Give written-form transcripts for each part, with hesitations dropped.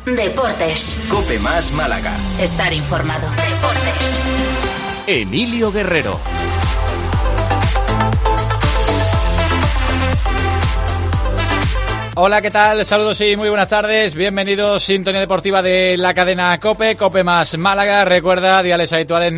Deportes. COPE más Málaga. Estar informado. Deportes. Emilio Guerrero. Hola, ¿qué tal? Saludos y muy buenas tardes. Bienvenidos, sintonía deportiva de la cadena COPE, COPE más Málaga. Recuerda, diales habituales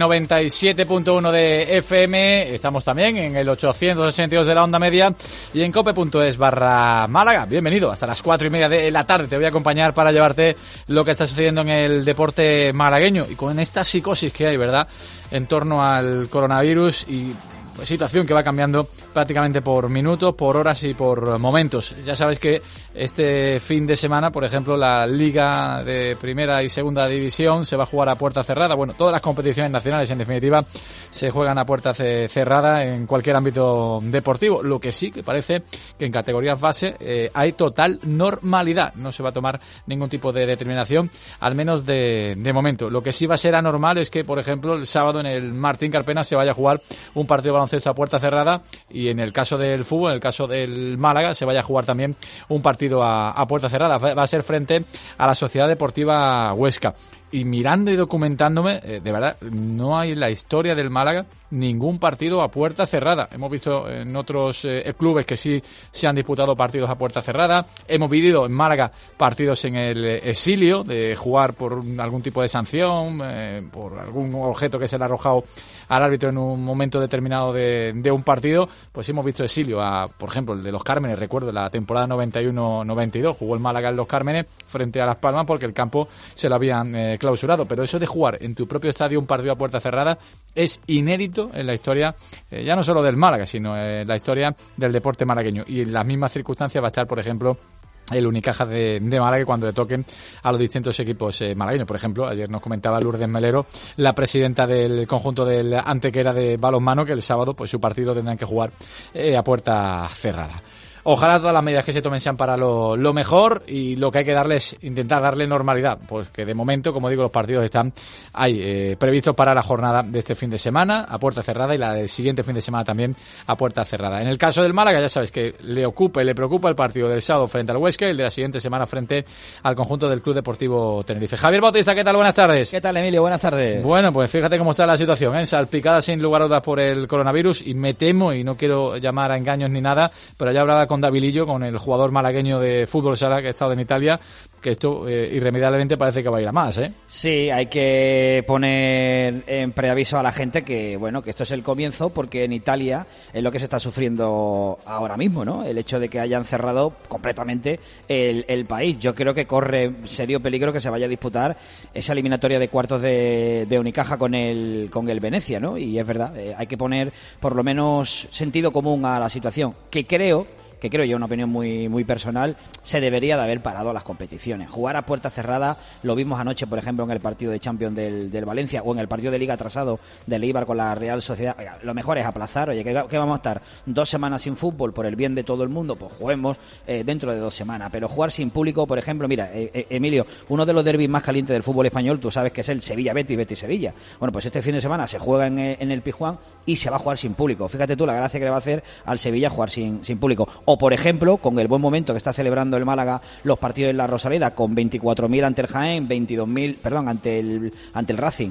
97.1 de FM. Estamos también en el 862 de la onda media y en cope.es/Málaga. Bienvenido, hasta las 4:30 de la tarde. Te voy a acompañar para llevarte lo que está sucediendo en el deporte malagueño y con esta psicosis que hay, ¿verdad?, en torno al coronavirus y situación que va cambiando prácticamente por minutos, por horas y por momentos. Ya sabéis que este fin de semana, por ejemplo, la Liga de Primera y Segunda División se va a jugar a puerta cerrada. Bueno, todas las competiciones nacionales, en definitiva, se juegan a puerta cerrada en cualquier ámbito deportivo. Lo que sí que parece que en categorías base hay total normalidad. No se va a tomar ningún tipo de determinación, al menos de momento. Lo que sí va a ser anormal es que, por ejemplo, el sábado en el Martín Carpena se vaya a jugar un partido de baloncesto a puerta cerrada y en el caso del fútbol, en el caso del Málaga, se vaya a jugar también un partido a puerta cerrada. Va a ser frente a la Sociedad Deportiva Huesca. Y mirando y documentándome, de verdad, no hay en la historia del Málaga ningún partido a puerta cerrada. Hemos visto en otros clubes que sí se han disputado partidos a puerta cerrada. Hemos vivido en Málaga partidos en el exilio, de jugar por algún tipo de sanción, por algún objeto que se le ha arrojado al árbitro en un momento determinado de un partido. Pues hemos visto exilio por ejemplo, el de Los Cármenes. Recuerdo la temporada 91-92, jugó el Málaga en Los Cármenes frente a Las Palmas porque el campo se lo habían clausurado, pero eso de jugar en tu propio estadio un partido a puerta cerrada es inédito en la historia, ya no solo del Málaga, sino en la historia del deporte malagueño. Y en las mismas circunstancias va a estar, por ejemplo, el Unicaja de Málaga cuando le toquen a los distintos equipos malagueños. Por ejemplo, ayer nos comentaba Lourdes Melero, la presidenta del conjunto del Antequera de balonmano, que el sábado pues su partido tendrán que jugar a puerta cerrada. Ojalá todas las medidas que se tomen sean para lo mejor, y lo que hay que darle es intentar darle normalidad, pues que de momento, como digo, los partidos están ahí previstos para la jornada de este fin de semana a puerta cerrada y la del siguiente fin de semana también a puerta cerrada. En el caso del Málaga, ya sabes que le ocupa y le preocupa el partido del sábado frente al Huesca y el de la siguiente semana frente al conjunto del Club Deportivo Tenerife. Javier Bautista, ¿qué tal? Buenas tardes. ¿Qué tal, Emilio? Buenas tardes. Bueno, pues fíjate cómo está la situación, salpicada sin lugar a dudas por el coronavirus, y me temo, y no quiero llamar a engaños ni nada, pero ya hablaba con Davilillo, con el jugador malagueño de fútbol sala que ha estado en Italia, que esto irremediablemente parece que va a ir a más, ¿eh? Sí, hay que poner en preaviso a la gente que, bueno, que esto es el comienzo, porque en Italia es lo que se está sufriendo ahora mismo, ¿no? El hecho de que hayan cerrado completamente el país. Yo creo que corre serio peligro que se vaya a disputar esa eliminatoria de cuartos de Unicaja con el Venezia, ¿no? Y es verdad, hay que poner por lo menos sentido común a la situación, que creo yo, una opinión muy personal, se debería de haber parado las competiciones. Jugar a puerta cerrada, lo vimos anoche, por ejemplo, en el partido de Champions del Valencia, o en el partido de Liga atrasado del Eibar con la Real Sociedad. Oiga, lo mejor es aplazar. Oye, ¿qué vamos a estar 2 semanas sin fútbol por el bien de todo el mundo? Pues juguemos dentro de 2 semanas. Pero jugar sin público, por ejemplo, mira, Emilio, uno de los derbis más calientes del fútbol español, tú sabes que es el Sevilla-Betis, Betis-Sevilla. Bueno, pues este fin de semana se juega en el Pizjuán y se va a jugar sin público. Fíjate tú la gracia que le va a hacer al Sevilla jugar sin público. O, por ejemplo, con el buen momento que está celebrando el Málaga los partidos en la Rosaleda, con 24.000 ante el Jaén, 22.000, perdón, ante el Racing,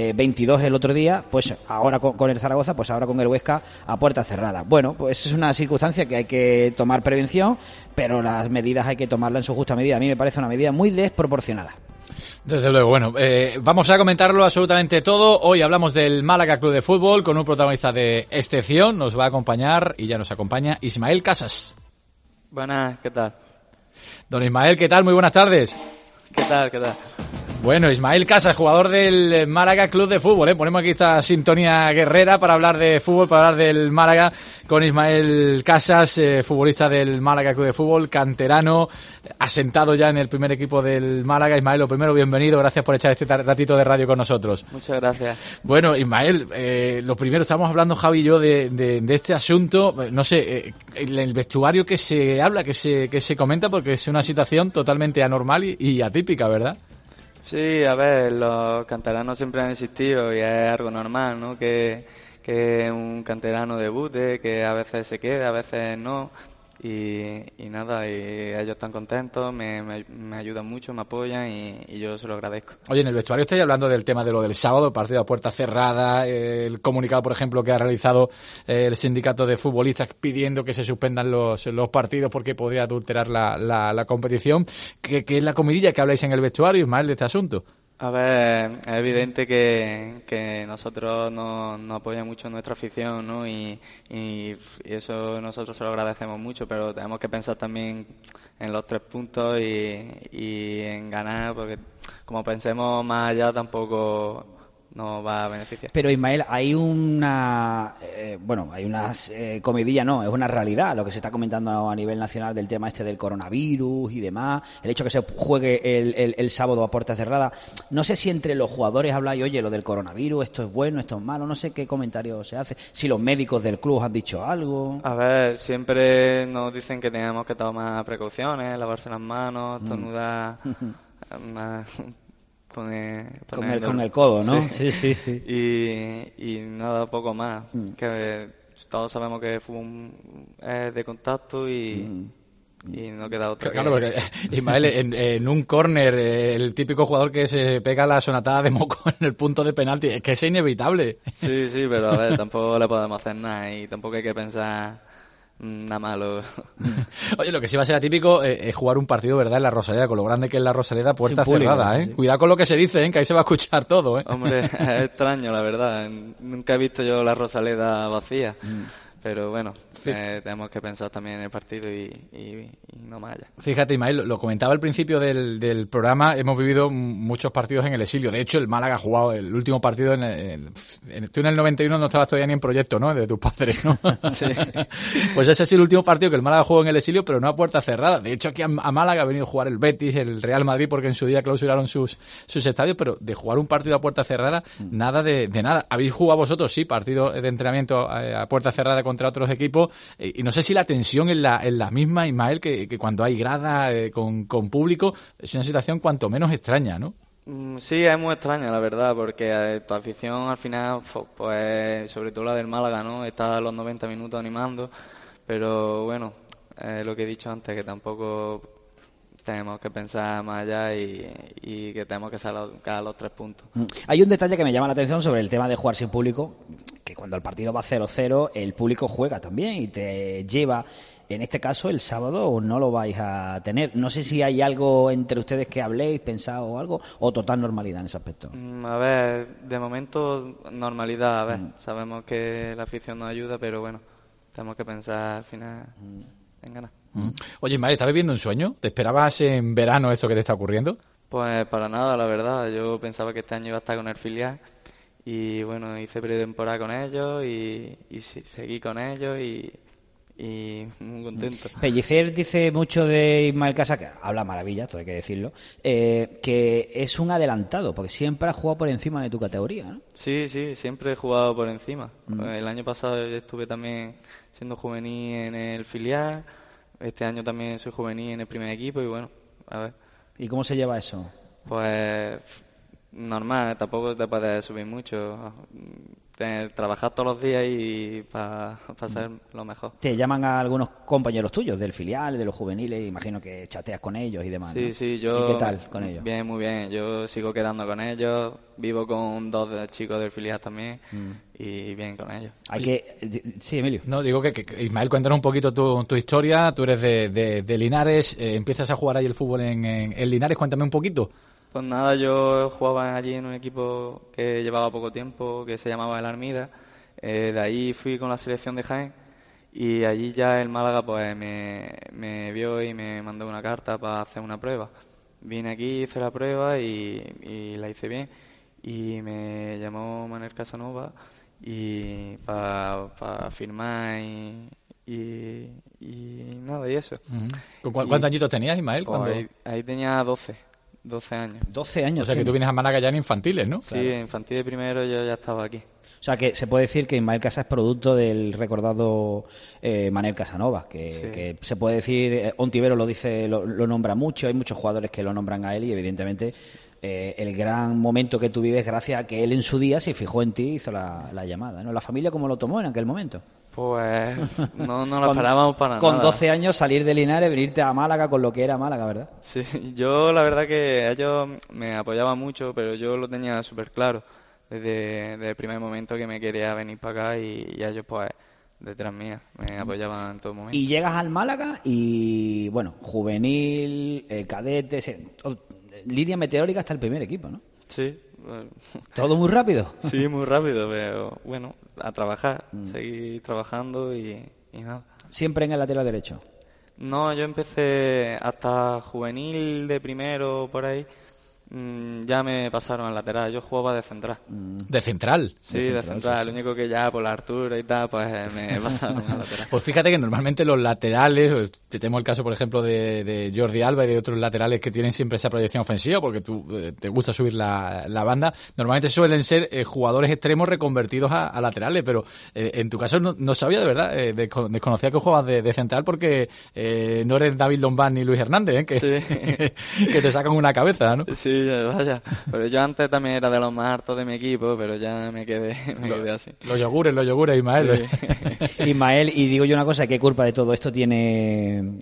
22 el otro día, pues ahora con el Zaragoza, pues ahora con el Huesca a puerta cerrada. Bueno, pues es una circunstancia que hay que tomar prevención, pero las medidas hay que tomarlas en su justa medida. A mí me parece una medida muy desproporcionada. Desde luego. Bueno, vamos a comentarlo absolutamente todo. Hoy hablamos del Málaga Club de Fútbol con un protagonista de excepción. Nos va a acompañar, y ya nos acompaña, Ismael Casas. Buenas, ¿qué tal? Don Ismael, ¿qué tal? Muy buenas tardes. ¿Qué tal? Bueno, Ismael Casas, jugador del Málaga Club de Fútbol, Ponemos aquí esta sintonía guerrera para hablar de fútbol, para hablar del Málaga, con Ismael Casas, futbolista del Málaga Club de Fútbol, canterano, asentado ya en el primer equipo del Málaga. Ismael, lo primero, bienvenido, gracias por echar este ratito de radio con nosotros. Muchas gracias. Bueno, Ismael, lo primero, estamos hablando, Javi y yo, de este asunto, no sé, el vestuario que se habla, que se comenta, porque es una situación totalmente anormal y atípica, ¿verdad? Sí, a ver, los canteranos siempre han existido y es algo normal, ¿no? Que un canterano debute, que a veces se quede, a veces no. y nada, y ellos están contentos, me ayudan mucho, me apoyan y yo se lo agradezco. Oye, en el vestuario estáis hablando del tema de lo del sábado, partido a puerta cerrada, el comunicado, por ejemplo, que ha realizado el sindicato de futbolistas pidiendo que se suspendan los partidos porque podría adulterar la competición. ¿Qué es la comidilla que habláis en el vestuario, Ismael, de este asunto? A ver, es evidente que nosotros nos apoya mucho nuestra afición, ¿no? Y eso nosotros se lo agradecemos mucho, pero tenemos que pensar también en los 3 puntos y en ganar, porque como pensemos más allá tampoco nos va a beneficiar. Pero Ismael, hay una comidilla, no, es una realidad lo que se está comentando a nivel nacional del tema este del coronavirus y demás, el hecho que se juegue el sábado a puerta cerrada. No sé si entre los jugadores habláis, oye, lo del coronavirus, esto es bueno, esto es malo, no sé qué comentario se hace, si los médicos del club han dicho algo. A ver, siempre nos dicen que tenemos que tomar precauciones, lavarse las manos, estornudar, con el codo, ¿no? Sí. Y nada, poco más. Que todos sabemos que fue es de contacto y no queda otra. Claro, porque Ismael, en un córner, el típico jugador que se pega la sonatada de moco en el punto de penalti, es que es inevitable. Sí, pero a ver, tampoco le podemos hacer nada y tampoco hay que pensar nada malo. Oye, lo que sí va a ser atípico es jugar un partido, ¿verdad?, en la Rosaleda, con lo grande que es la Rosaleda, puerta cerrada, ¿eh? Sí. Cuidado con lo que se dice, que ahí se va a escuchar todo, ¿eh? Hombre, es extraño, la verdad. Nunca he visto yo la Rosaleda vacía. Pero bueno, tenemos que pensar también en el partido y no más allá. Fíjate, Ismael, lo comentaba al principio del programa, hemos vivido muchos partidos en el exilio. De hecho, el Málaga ha jugado el último partido tú en el 91 no estabas todavía ni en proyecto, ¿no?, de tus padres, ¿no? Sí. Pues ese es el último partido que el Málaga jugó en el exilio, pero no a puerta cerrada. De hecho, aquí a Málaga ha venido a jugar el Betis, el Real Madrid, porque en su día clausuraron sus estadios, pero de jugar un partido a puerta cerrada, nada de nada. ¿Habéis jugado vosotros? Sí, partido de entrenamiento a puerta cerrada contra otros equipos, y no sé si la tensión es la misma, Ismael, que cuando hay grada con público. Es una situación cuanto menos extraña, ¿no? Sí, es muy extraña, la verdad, porque tu afición al final, pues sobre todo la del Málaga, ¿no?, está a los 90 minutos animando, pero bueno, lo que he dicho antes, que tampoco tenemos que pensar más allá y que tenemos que sacar los 3 puntos. Hay un detalle que me llama la atención sobre el tema de jugar sin público, que cuando el partido va 0-0, el público juega también y te lleva. En este caso, el sábado no lo vais a tener. No sé si hay algo entre ustedes que habléis, pensado algo, o total normalidad en ese aspecto. A ver, de momento normalidad. A ver, sabemos que la afición nos ayuda, pero bueno, tenemos que pensar al final en ganar. Oye, Ismael, ¿estás viviendo un sueño? ¿Te esperabas en verano esto que te está ocurriendo? Pues para nada, la verdad. Yo pensaba que este año iba a estar con el filial y bueno, hice pretemporada con ellos y seguí con ellos y muy contento. Pellicer dice mucho de Ismael Casa, que habla maravillas, todo hay que decirlo, que es un adelantado, porque siempre ha jugado por encima de tu categoría, ¿no? Sí, siempre he jugado por encima. El año pasado estuve también siendo juvenil en el filial, este año también soy juvenil en el primer equipo y bueno, a ver. ¿Y cómo se lleva eso? Pues normal, tampoco te puedes subir mucho. Trabajar todos los días y para ser lo mejor. Te llaman a algunos compañeros tuyos del filial, de los juveniles, imagino que chateas con ellos y demás, ¿no? Sí, yo... ¿Y qué tal con ellos? Bien, muy bien. Yo sigo quedando con ellos, vivo con 2 chicos del filial también y bien con ellos. Sí, Emilio. No, digo que Ismael, cuéntanos un poquito tu historia. Tú eres de Linares, empiezas a jugar ahí el fútbol en Linares, cuéntame un poquito. Pues nada, yo jugaba allí en un equipo que llevaba poco tiempo, que se llamaba El Armida. De ahí fui con la selección de Jaén y allí ya el Málaga pues me vio y me mandó una carta para hacer una prueba. Vine aquí, hice la prueba y la hice bien y me llamó Manel Casanova y para firmar y nada, y eso. ¿Cuántos añitos tenías, Ismael? Pues ahí tenía 12 años. 12 años. O sea, que tú vienes a Málaga ya en infantiles, ¿no? Sí, claro. En infantiles primero yo ya estaba aquí. O sea, que se puede decir que Ismael Casa es producto del recordado Manel Casanova, que se puede decir, Ontivero lo dice, lo nombra mucho, hay muchos jugadores que lo nombran a él y evidentemente el gran momento que tú vives gracias a que él en su día se fijó en ti y hizo la llamada, ¿no? ¿La familia cómo lo tomó en aquel momento? Pues no lo esperábamos para con nada. 12 años salir de Linares, venirte a Málaga con lo que era Málaga, ¿verdad? Sí, yo la verdad que ellos me apoyaban mucho, pero yo lo tenía súper claro desde el primer momento que me quería venir para acá y ellos pues detrás mía me apoyaban en todo momento. Y llegas al Málaga y, bueno, juvenil, cadete, línea meteórica hasta el primer equipo, ¿no? Sí. Bueno. ¿Todo muy rápido? Sí, muy rápido, pero bueno, a trabajar, seguir trabajando y nada. ¿Siempre en el lateral derecho? No, yo empecé hasta juvenil de primero por ahí, ya me pasaron al lateral, yo jugaba de central. ¿De central? Sí, de central, lo único que ya por la altura y tal, pues me pasaron al lateral. Pues fíjate que normalmente los laterales, tenemos el caso por ejemplo de Jordi Alba y de otros laterales que tienen siempre esa proyección ofensiva porque tú te gusta subir la banda, normalmente suelen ser jugadores extremos reconvertidos a laterales, pero en tu caso no sabía de verdad, desconocía que jugabas de central porque no eres David Lombán ni Luis Hernández, que, sí. que te sacan una cabeza, ¿no? Sí, vaya, pero yo antes también era de los más hartos de mi equipo, pero ya me quedé así. Los yogures, Ismael. Sí. Ismael, y digo yo una cosa, ¿qué culpa de todo esto tiene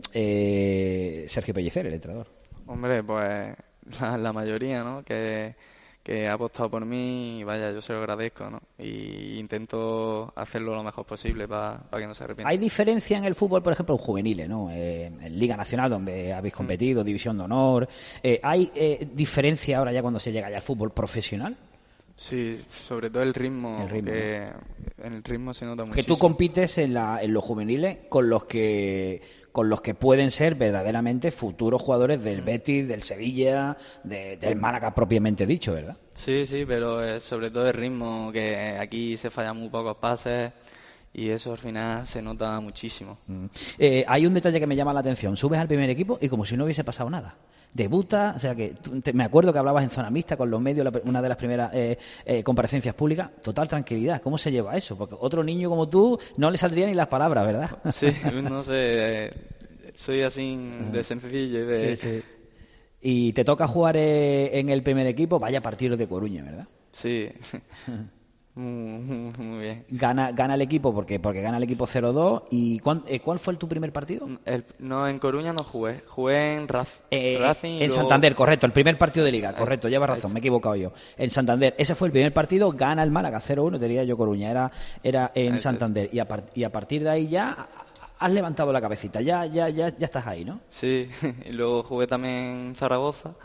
Sergio Pellicer, el entrenador? Hombre, pues la mayoría, ¿no? Que ha apostado por mí y vaya, yo se lo agradezco, ¿no? Y intento hacerlo lo mejor posible para que no se arrepienta. ¿Hay diferencia en el fútbol, por ejemplo, en juveniles, ¿no? En Liga Nacional, donde habéis competido, División de Honor. ¿Hay diferencia ahora ya cuando se llega ya al fútbol profesional? Sí, sobre todo el ritmo. Que en el ritmo se nota muchísimo. Que tú compites en los juveniles con los que pueden ser verdaderamente futuros jugadores del Betis, del Sevilla, del Málaga propiamente dicho, ¿verdad? Sí, pero sobre todo el ritmo, que aquí se fallan muy pocos pases y eso al final se nota muchísimo. Hay un detalle que me llama la atención. Subes al primer equipo y como si no hubiese pasado nada. Debuta, o sea que me acuerdo que hablabas en zona mixta con los medios, una de las primeras comparecencias públicas, total tranquilidad. ¿Cómo se lleva eso? Porque otro niño como tú no le saldrían ni las palabras, ¿verdad? Sí, no sé, soy así de sencillo y Sí. Y te toca jugar en el primer equipo, vaya partido de Coruña, ¿verdad? Sí. Muy bien. Gana el equipo porque gana el equipo 0-2. ¿Y cuál fue tu primer partido? No, en Coruña no jugué en Racing. En luego... Santander, correcto, el primer partido de Liga, correcto, llevas razón, me he equivocado yo. En Santander, ese fue el primer partido, gana el Málaga 0-1, te diría yo Coruña, era en Santander. Y a partir de ahí ya has levantado la cabecita, ya estás ahí, ¿no? Sí, y luego jugué también en Zaragoza.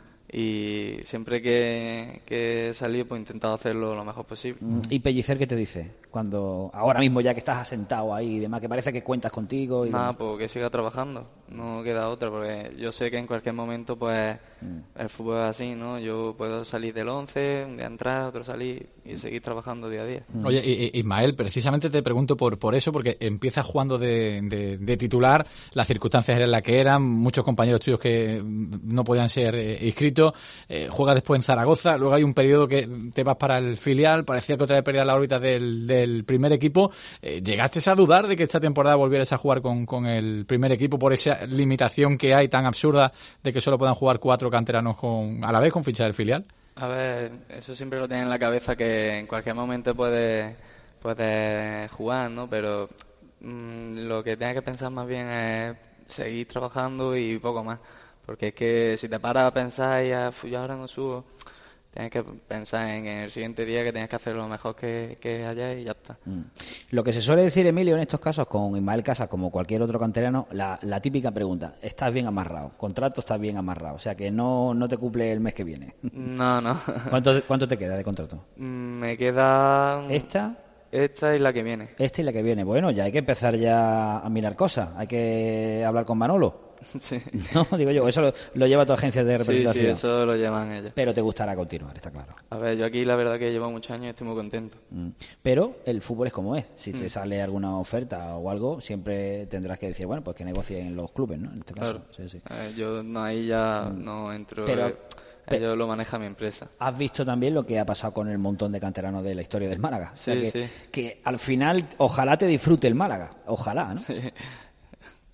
Y siempre que he salido pues he intentado hacerlo lo mejor posible. ¿Y Pellicer qué te dice? Cuando ahora mismo ya que estás asentado ahí y demás, que parece que cuentas contigo y nada, demás. pues que siga trabajando, no queda otra, porque yo sé que en cualquier momento pues el fútbol es así, ¿no? Yo puedo salir del 11, un día entrar, otro salir y seguir trabajando día a día. Oye, Ismael, precisamente te pregunto por eso, porque empiezas jugando de titular, las circunstancias eran las que eran, muchos compañeros tuyos que no podían ser inscritos, juegas después en Zaragoza, luego hay un periodo que te vas para el filial, parecía que otra vez perdías la órbita del primer equipo. ¿Llegaste a dudar de que esta temporada volvieras a jugar con el primer equipo por esa limitación que hay tan absurda de que solo puedan jugar 4 canteranos a la vez con ficha del filial? A ver, eso siempre lo tienes en la cabeza, que en cualquier momento puedes jugar, ¿no? Pero lo que tienes que pensar más bien es seguir trabajando y poco más. Porque es que si te paras a pensar y yo ahora no subo, tienes que pensar en el siguiente día que tienes que hacer lo mejor que haya y ya está. Lo que se suele decir, Emilio, en estos casos, con Ismael Casas, como cualquier otro canterano, la típica pregunta: ¿estás bien amarrado? ¿Contrato está bien amarrado? O sea, que no te cumple el mes que viene. No. ¿Cuánto te queda de contrato? Me queda... ¿Esta y la que viene. Esta y la que viene. Bueno, ya hay que empezar ya a mirar cosas. Hay que hablar con Manolo. Sí. No, digo yo, eso lo lleva tu agencia de representación. Sí, eso lo llevan ellos. Pero te gustará continuar, está claro. A ver, yo aquí la verdad que llevo muchos años y estoy muy contento. Pero el fútbol es como es. Si te sale alguna oferta o algo, siempre tendrás que decir, bueno, pues que negocien los clubes, ¿no? En este caso. Claro. Sí. Yo ahí ya no entro. Pero ellos lo maneja mi empresa. Has visto también lo que ha pasado con el montón de canteranos de la historia del Málaga. Sí, o sea sí. Que al final, ojalá te disfrute el Málaga. Ojalá, ¿no? Sí.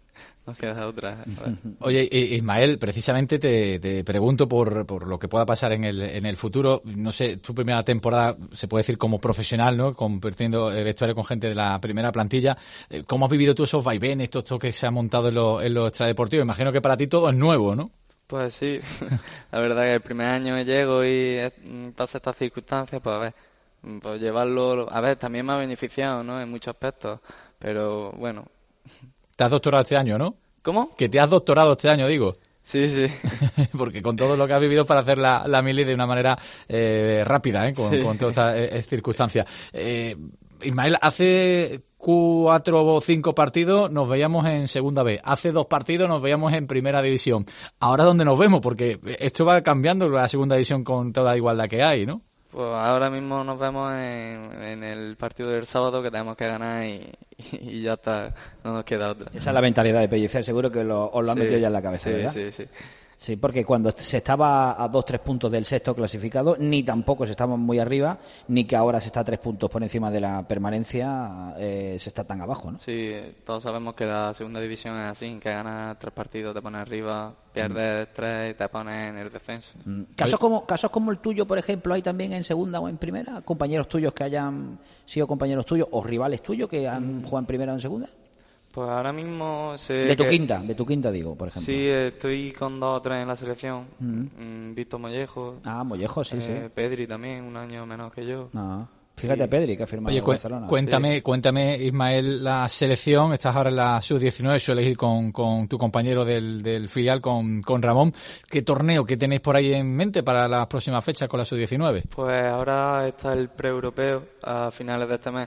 nos queda otra. A ver. Oye, Ismael, precisamente te pregunto por lo que pueda pasar en el futuro. No sé, tu primera temporada, se puede decir como profesional, ¿no? Compartiendo vestuario con gente de la primera plantilla. ¿Cómo has vivido tú esos vaivenes, todo esto que se ha montado en lo extradeportivo? Imagino que para ti todo es nuevo, ¿no? Pues sí, la verdad que el primer año que llego y pasa estas circunstancias, pues a ver, pues llevarlo, a ver, también me ha beneficiado, ¿no? En muchos aspectos, pero bueno. Te has doctorado este año, ¿no? ¿Cómo? Que te has doctorado este año, digo. Sí, sí. Porque con todo lo que has vivido para hacer la mili de una manera rápida, con todas estas circunstancias. Ismael, hace 4 o 5 partidos nos veíamos en Segunda B. Hace 2 partidos nos veíamos en Primera División. ¿Ahora dónde nos vemos? Porque esto va cambiando la Segunda División con toda la igualdad que hay, ¿no? Pues ahora mismo nos vemos en el partido del sábado, que tenemos que ganar y ya está, no nos queda otra. Esa es la mentalidad de Pellicer, seguro que os lo han metido ya en la cabeza, sí, ¿verdad? Sí. Sí, porque cuando se estaba a 2-3 puntos del sexto clasificado, ni tampoco se estaba muy arriba, ni que ahora se está a 3 puntos por encima de la permanencia, se está tan abajo, ¿no? Sí, todos sabemos que la segunda división es así, que ganas 3 partidos, te pones arriba, pierdes 3 y te pones en el descenso. Casos como el tuyo, por ejemplo, hay también en segunda o en primera, compañeros tuyos que hayan sido compañeros tuyos o rivales tuyos que han jugado en primera o en segunda. Pues ahora mismo de tu quinta digo, por ejemplo. Sí, estoy con 2 o 3 en la selección. Víctor Mollejo. Mollejo, sí. Pedri también, un año menos que yo. Fíjate, Pedri, que ha firmado en Barcelona. Cuéntame, Ismael, la selección. Estás ahora en la sub-19, sueles ir con tu compañero del filial, con Ramón. ¿Qué torneo que tenéis por ahí en mente para las próximas fechas con la sub-19? Pues ahora está el pre-europeo a finales de este mes.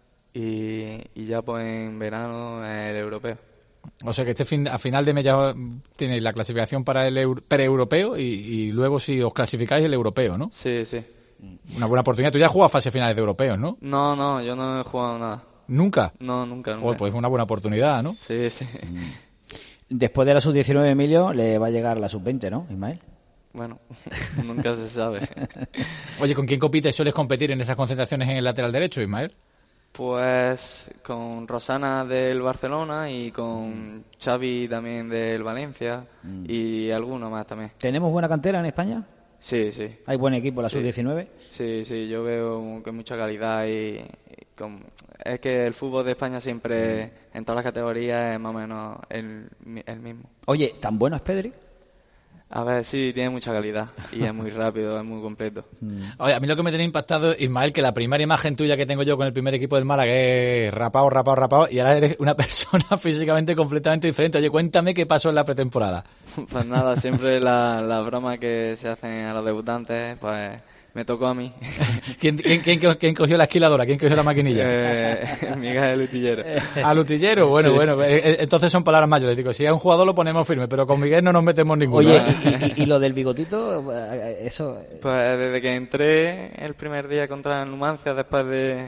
Y ya pues en verano el europeo. O sea que a final de mes ya tenéis la clasificación para el pre-europeo y luego si os clasificáis el europeo, ¿no? Sí. Una buena oportunidad. Tú ya has jugado fases finales de europeos, ¿no? No, yo no he jugado nada. ¿Nunca? No, nunca. Pues una buena oportunidad, ¿no? Sí. Después de la sub-19, Emilio, le va a llegar la sub-20, ¿no, Ismael? Bueno, nunca se sabe. Oye, ¿con quién compites? ¿Sueles competir en esas concentraciones en el lateral derecho, Ismael? Pues con Rosana del Barcelona y con Xavi también del Valencia y alguno más también. ¿Tenemos buena cantera en España? Sí. ¿Hay buen equipo la sub-19? Sí, yo veo que mucha calidad y es que el fútbol de España siempre, en todas las categorías, es más o menos el mismo. Oye, ¿tan bueno es Pedri? A ver, sí, tiene mucha calidad y es muy rápido, es muy completo. Oye, a mí lo que me tiene impactado, Ismael, que la primera imagen tuya que tengo yo con el primer equipo del Málaga es rapado, y ahora eres una persona físicamente completamente diferente. Oye, cuéntame qué pasó en la pretemporada. Pues nada, siempre la broma que se hacen a los debutantes, pues me tocó a mí. ¿Quién cogió la esquiladora? ¿Quién cogió la maquinilla? Miguel Lutillero. Lutillero, bueno, entonces son palabras mayores. Digo, si es un jugador lo ponemos firme, pero con Miguel no nos metemos ninguno. Oye, ¿y lo del bigotito? Eso. Pues desde que entré el primer día contra el Numancia, después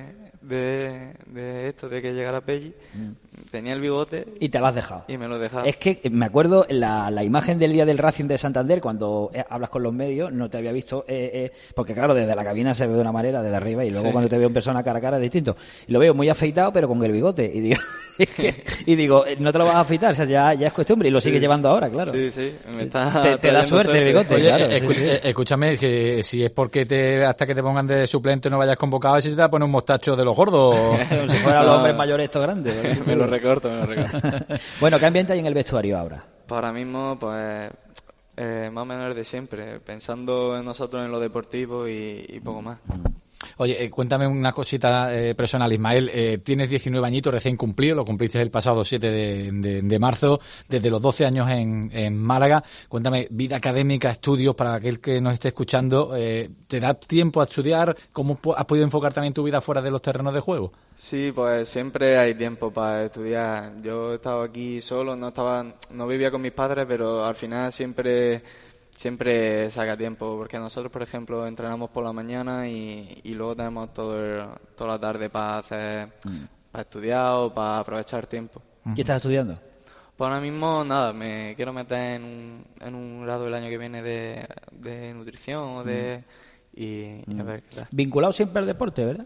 de esto, de que llegara Pelli, tenía el bigote. Y te lo has dejado. Y me lo he dejado. Es que me acuerdo la imagen del día del Racing de Santander, cuando hablas con los medios, no te había visto, porque claro, desde la cabina se ve de una manera, desde arriba, y luego cuando te veo en persona cara a cara es distinto. Y lo veo muy afeitado, pero con el bigote. Y digo, no te lo vas a afeitar, o sea, ya es costumbre, y lo sigues llevando ahora, claro. Sí, te da suerte el bigote. Oye, claro. Escúchame, que si es porque hasta que te pongan de suplente no vayas convocado, a ver si te va a poner un mostacho de los gordos. Como si fueran los hombres mayores estos grandes. Me lo recorto. Bueno, ¿qué ambiente hay en el vestuario ahora? Pues ahora mismo, pues más o menos el de siempre, pensando en nosotros en lo deportivo y poco más. Oye, cuéntame una cosita personal, Ismael. Tienes 19 añitos recién cumplido, lo cumpliste el pasado 7 de marzo, desde los 12 años en Málaga. Cuéntame, vida académica, estudios, para aquel que nos esté escuchando. ¿Te da tiempo a estudiar? ¿Cómo has podido enfocar también tu vida fuera de los terrenos de juego? Sí, pues siempre hay tiempo para estudiar. Yo he estado aquí solo, no vivía con mis padres, pero al final siempre saca tiempo, porque nosotros, por ejemplo, entrenamos por la mañana y luego tenemos toda la tarde para estudiar o para aprovechar tiempo. ¿Qué estás estudiando? Pues ahora mismo nada, me quiero meter en un grado el año que viene de nutrición o y a ver qué tal. Vinculado siempre al deporte, ¿verdad?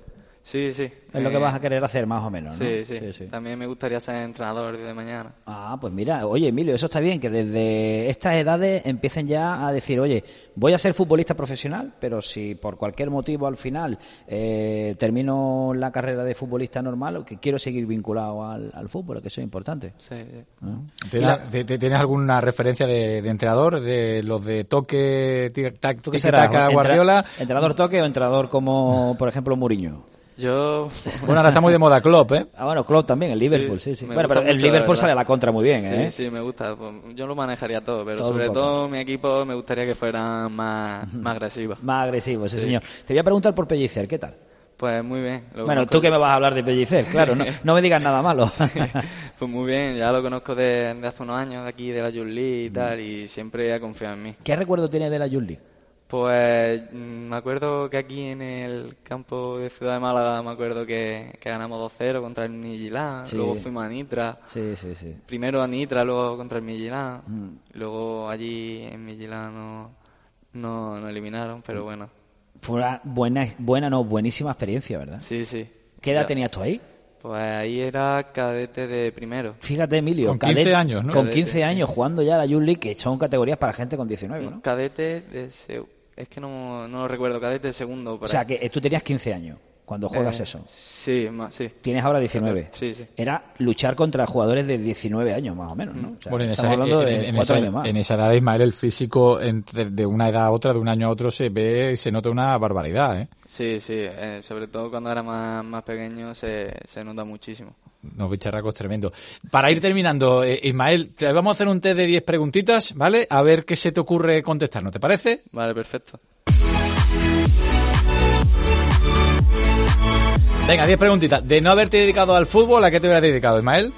Sí, sí. Es lo que vas a querer hacer más o menos, ¿no? Sí, sí. También me gustaría ser entrenador de mañana. Ah, pues mira, oye, Emilio, eso está bien, que desde estas edades empiecen ya a decir, oye, voy a ser futbolista profesional, pero si por cualquier motivo al final termino la carrera de futbolista normal, o que quiero seguir vinculado al fútbol, que eso es importante. Sí. ¿Tienes alguna referencia de entrenador, de los de toque, ¿Qué será? taca, Guardiola? ¿Entrenador toque o entrenador como, por ejemplo, Mourinho? Yo... Bueno, ahora está muy de moda Klopp, ¿eh? Ah, bueno, Klopp también, el Liverpool, sí. Me Bueno, gusta pero el mucho, Liverpool la sale a verdad. la contra muy bien, ¿eh? Sí, me gusta. Pues yo lo manejaría todo, pero Todo un sobre poco. todo mi equipo me gustaría que fueran más agresivos. Más agresivo, sí, señor. Te voy a preguntar por Pellicer, ¿qué tal? Pues muy bien. Bueno, tú que me vas a hablar de Pellicer, claro, no me digas nada malo. Pues muy bien, ya lo conozco de hace unos años, de aquí, de la Youth League y tal, y siempre ha confiado en mí. ¿Qué recuerdo tienes de la Youth League? Pues me acuerdo que aquí en el campo de Ciudad de Málaga, me acuerdo que ganamos 2-0 contra el Midtjylland, Sí. luego fuimos a Nitra, Sí. primero a Nitra, luego contra el Midtjylland, luego allí en Midtjylland no eliminaron, pero bueno, Fue una buenísima experiencia, ¿verdad? sí. ¿Qué edad Ya. tenías tú ahí? Pues ahí era cadete de primero. Fíjate, Emilio. Con 15 años, ¿no? Con Cadete, 15 años jugando ya la Youth League, que son categorías para gente con 19, ¿no? Cadete es que no lo recuerdo, cadete de segundo. O sea, que tú tenías 15 años cuando juegas eso. Sí, sí. Tienes ahora 19. Sí. Era luchar contra jugadores de 19 años, más o menos, ¿no? O sea, Bueno, estamos hablando de 4 años más. en esa edad, Ismael, el físico de una edad a otra, de un año a otro, se nota una barbaridad, ¿eh? Sí, sobre todo cuando era más pequeño se nota muchísimo. Unos bicharracos tremendos. Para ir terminando, Ismael, te vamos a hacer un test de 10 preguntitas, ¿vale? A ver qué se te ocurre contestar, ¿no te parece? Vale, perfecto. Venga, 10 preguntitas. De no haberte dedicado al fútbol, ¿a qué te hubieras dedicado, Ismael?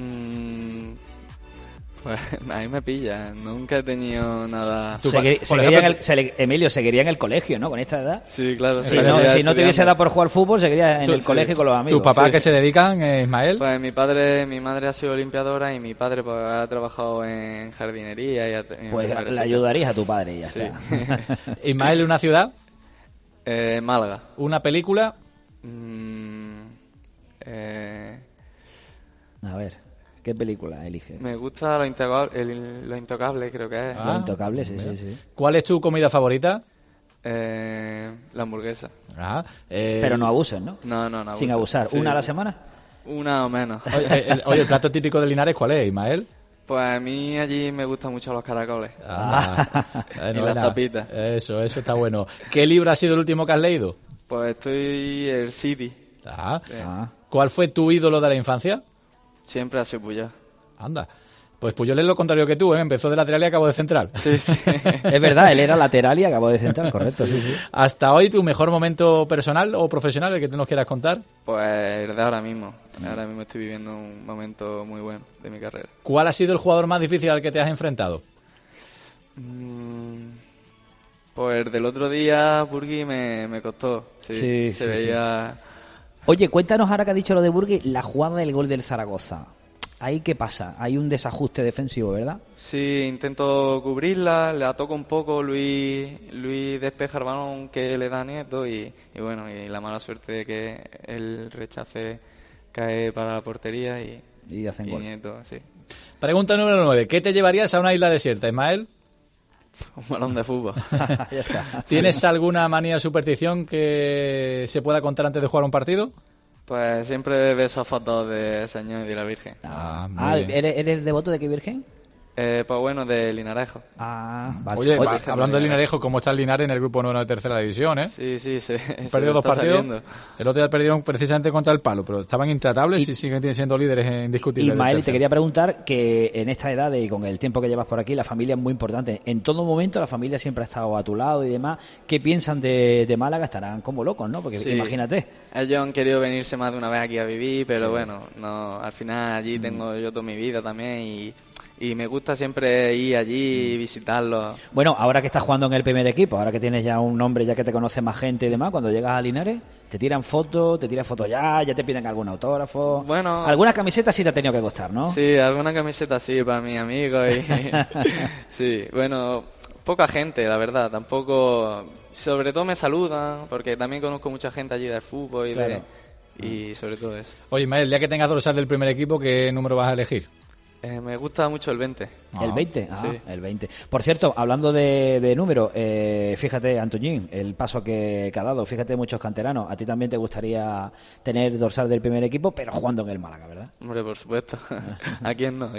Pues a mí me pilla, nunca he tenido nada... Tú, Emilio, seguiría en el colegio, ¿no? Con esta edad. Sí, claro. Si no te hubiese dado por jugar fútbol, seguiría en el colegio con los amigos. ¿Tu papá a qué se dedican, Ismael? Pues mi madre ha sido limpiadora y mi padre pues ha trabajado en jardinería. Pues le ayudarías a tu padre y ya está. Ismael, ¿una ciudad? Málaga. ¿Una película? A ver, ¿qué película eliges? Me gusta Lo Intocable, creo que es. Lo Intocable, sí. ¿Cuál es tu comida favorita? La hamburguesa. Pero no abuses, ¿no? No. Sin abusar. Sí. ¿Una a la semana? Una o menos. Oye, el plato típico de Linares, ¿cuál es, Ismael? Pues a mí allí me gustan mucho los caracoles. Y las tapitas. Eso está bueno. ¿Qué libro ha sido el último que has leído? Pues estoy el City. ¿Cuál fue tu ídolo de la infancia? Siempre ha sido Puyol. Anda. Pues Puyol es lo contrario que tú, ¿eh? Empezó de lateral y acabó de central. Sí. Es verdad, él era lateral y acabó de central, correcto, sí. Hasta hoy, ¿tu mejor momento personal o profesional, el que tú nos quieras contar? Pues el de ahora mismo. Ahora mismo estoy viviendo un momento muy bueno de mi carrera. ¿Cuál ha sido el jugador más difícil al que te has enfrentado? Pues del otro día, Burgui me costó. Sí, se veía... Oye, cuéntanos ahora que has dicho lo de Burgui, la jugada del gol del Zaragoza. ¿Ahí qué pasa? Hay un desajuste defensivo, ¿verdad? Sí, intento cubrirla, la toco un poco, Luis despeja el balón que le da a Nieto y bueno, y la mala suerte de que el rechace cae para la portería y hacen gol. Nieto, sí. Pregunta número 9. ¿Qué te llevarías a una isla desierta, Ismael? Un balón de fútbol. Ya está. ¿Tienes alguna manía o superstición que se pueda contar antes de jugar un partido? Pues siempre beso fotos de Señor y de la Virgen. Muy bien. ¿Eres devoto de qué virgen? Pues bueno, de Linarejo. Vale. Oye, hablando de Linarejo, ¿cómo está el Linares en el grupo 9 de tercera división, eh? Sí, Perdió 2 partidos. Saliendo. El otro día perdieron precisamente contra el Palo, pero estaban intratables y siguen siendo líderes indiscutibles. Ismael, te quería preguntar que en esta edad y con el tiempo que llevas por aquí, la familia es muy importante. En todo momento la familia siempre ha estado a tu lado y demás. ¿Qué piensan de Málaga? Estarán como locos, ¿no? Porque imagínate. Ellos han querido venirse más de una vez aquí a vivir, pero bueno, no, al final allí tengo yo toda mi vida también y me gusta siempre ir allí y visitarlos. Bueno, ahora que estás jugando en el primer equipo, ahora que tienes ya un nombre, ya que te conoce más gente y demás, cuando llegas a Linares, te tiran fotos ya te piden algún autógrafo. Bueno, algunas camisetas sí te ha tenido que costar, ¿no? Sí, alguna camiseta sí, para mis amigos. Sí, bueno, Poca gente, la verdad, tampoco... Sobre todo me saludan, porque también conozco mucha gente allí del fútbol y sobre todo eso. Oye, Ismael, ya que tengas dorsal del primer equipo, ¿qué número vas a elegir? Me gusta mucho el 20. ¿El 20? Sí. El 20. Por cierto, hablando de número, fíjate, Antoñín, el paso que ha dado, fíjate, muchos canteranos. A ti también te gustaría tener dorsal del primer equipo, pero jugando en el Málaga, ¿verdad? Hombre, por supuesto. ¿A quién no?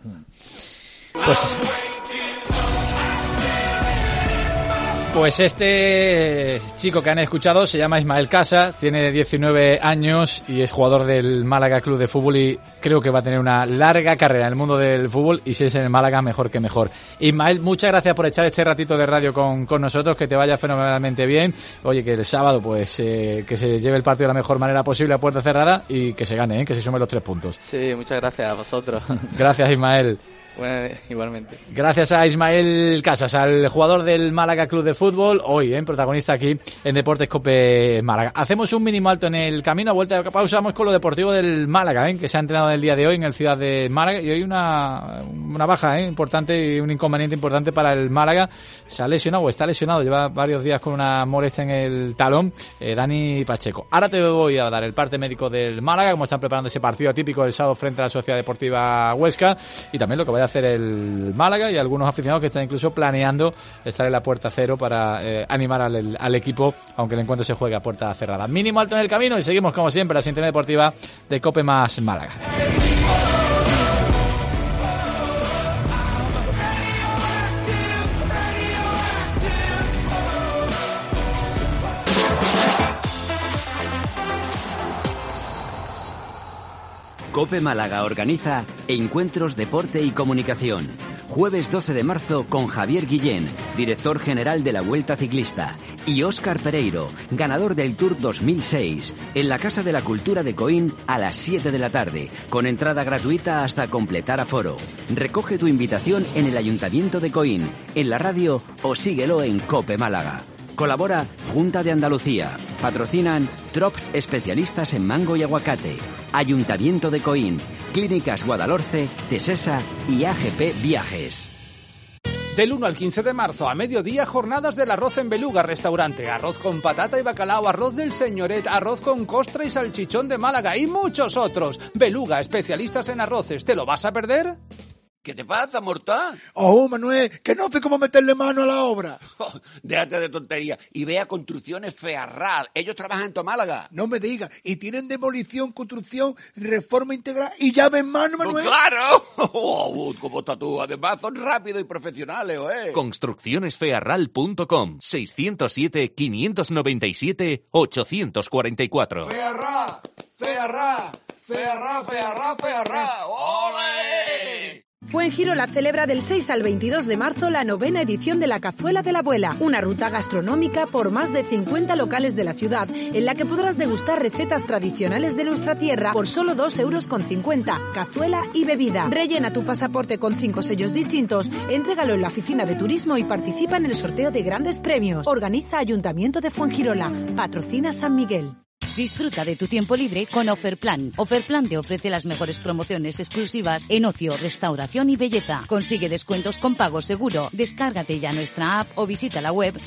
Pues este chico que han escuchado se llama Ismael Casa, tiene 19 años y es jugador del Málaga Club de Fútbol y creo que va a tener una larga carrera en el mundo del fútbol y si es en el Málaga, mejor que mejor. Ismael, muchas gracias por echar este ratito de radio con nosotros, que te vaya fenomenalmente bien. Oye, que el sábado pues que se lleve el partido de la mejor manera posible a puerta cerrada y que se gane, que se sumen los 3 puntos. Sí, muchas gracias a vosotros. Gracias, Ismael. Bueno, igualmente. Gracias a Ismael Casas, al jugador del Málaga Club de Fútbol, hoy protagonista aquí en Deportes COPE Málaga. Hacemos un mínimo alto en el camino, a vuelta de pausa, vamos con lo deportivo del Málaga, que se ha entrenado el día de hoy en el Ciudad de Málaga y hoy una baja importante y un inconveniente importante para el Málaga. Se ha lesionado o está lesionado, lleva varios días con una molestia en el talón, Dani Pacheco. Ahora te voy a dar el parte médico del Málaga, cómo están preparando ese partido típico del sábado frente a la Sociedad Deportiva Huesca y también lo que vaya a hacer el Málaga y algunos aficionados que están incluso planeando estar en la puerta cero para animar al equipo, aunque el encuentro se juegue a puerta cerrada. Mínimo alto en el camino y seguimos como siempre la sintonía deportiva de COPE más Málaga. COPE Málaga organiza Encuentros Deporte y Comunicación. Jueves 12 de marzo con Javier Guillén, director general de la Vuelta Ciclista, y Óscar Pereiro, ganador del Tour 2006, en la Casa de la Cultura de Coín a las 7 de la tarde, con entrada gratuita hasta completar aforo. Recoge tu invitación en el Ayuntamiento de Coín, en la radio o síguelo en COPE Málaga. Colabora Junta de Andalucía. Patrocinan Trops especialistas en mango y aguacate. Ayuntamiento de Coín. Clínicas Guadalhorce, Tesesa y AGP Viajes. Del 1 al 15 de marzo a mediodía, jornadas del arroz en Beluga Restaurante. Arroz con patata y bacalao, arroz del Señoret, arroz con costra y salchichón de Málaga y muchos otros. Beluga, especialistas en arroces. ¿Te lo vas a perder? ¿Qué te pasa, mortal? Oh, Manuel, que no sé cómo meterle mano a la obra. Oh, déjate de tontería y ve a Construcciones Fearral. Ellos trabajan en tu Málaga. No me digas. Y tienen demolición, construcción, reforma integral y llave en mano, Manuel. Pues ¡claro! Oh, ¿cómo estás tú? Además son rápidos y profesionales, ¿eh? Construccionesfearral.com 607-597-844. Fearral, Fearral, Fearral, Fearral, Fearral. ¡Ole! Fuengirola celebra del 6 al 22 de marzo la 9ª edición de la Cazuela de la Abuela, una ruta gastronómica por más de 50 locales de la ciudad, en la que podrás degustar recetas tradicionales de nuestra tierra por solo 2,50 €, cazuela y bebida. Rellena tu pasaporte con 5 sellos distintos, entrégalo en la oficina de turismo y participa en el sorteo de grandes premios. Organiza Ayuntamiento de Fuengirola, patrocina San Miguel. Disfruta de tu tiempo libre con Oferplan. Oferplan te ofrece las mejores promociones exclusivas en ocio, restauración y belleza. Consigue descuentos con pago seguro. Descárgate ya nuestra app o visita la web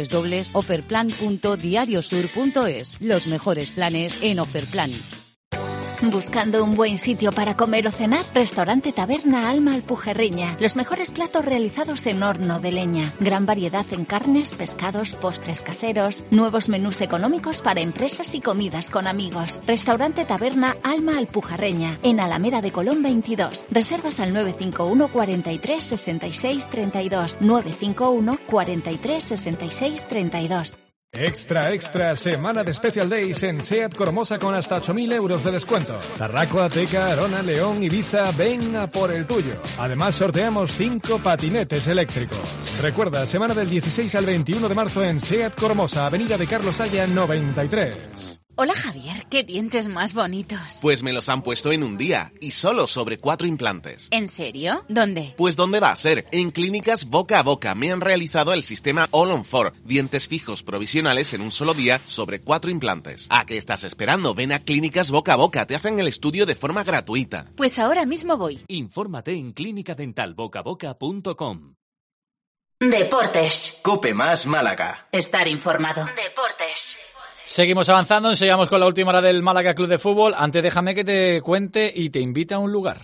www.oferplan.diariosur.es. Los mejores planes en Oferplan. ¿Buscando un buen sitio para comer o cenar? Restaurante Taberna Alma Alpujarreña. Los mejores platos realizados en horno de leña. Gran variedad en carnes, pescados, postres caseros. Nuevos menús económicos para empresas y comidas con amigos. Restaurante Taberna Alma Alpujarreña. En Alameda de Colón 22. Reservas al 951 43 66 32. 951 43 66 32. Extra, extra, semana de Special Days en SEAT Cormosa con hasta 8.000 € de descuento. Tarraco, Ateca, Arona, León, Ibiza, ven a por el tuyo. Además sorteamos 5 patinetes eléctricos. Recuerda, semana del 16 al 21 de marzo en SEAT Cormosa, avenida de Carlos Haya 93. Hola Javier, qué dientes más bonitos. Pues me los han puesto en un día y solo sobre 4 implantes. ¿En serio? ¿Dónde? Pues ¿dónde va a ser? En Clínicas Boca a Boca me han realizado el sistema All on 4, dientes fijos provisionales en un solo día sobre 4 implantes. ¿A qué estás esperando? Ven a Clínicas Boca a Boca, te hacen el estudio de forma gratuita. Pues ahora mismo voy. Infórmate en clinicadentalbocaboca.com. Deportes. Cope más Málaga. Estar informado. Deportes. Seguimos avanzando, enseguimos con la última hora del Málaga Club de Fútbol. Antes déjame que te cuente y te invite a un lugar.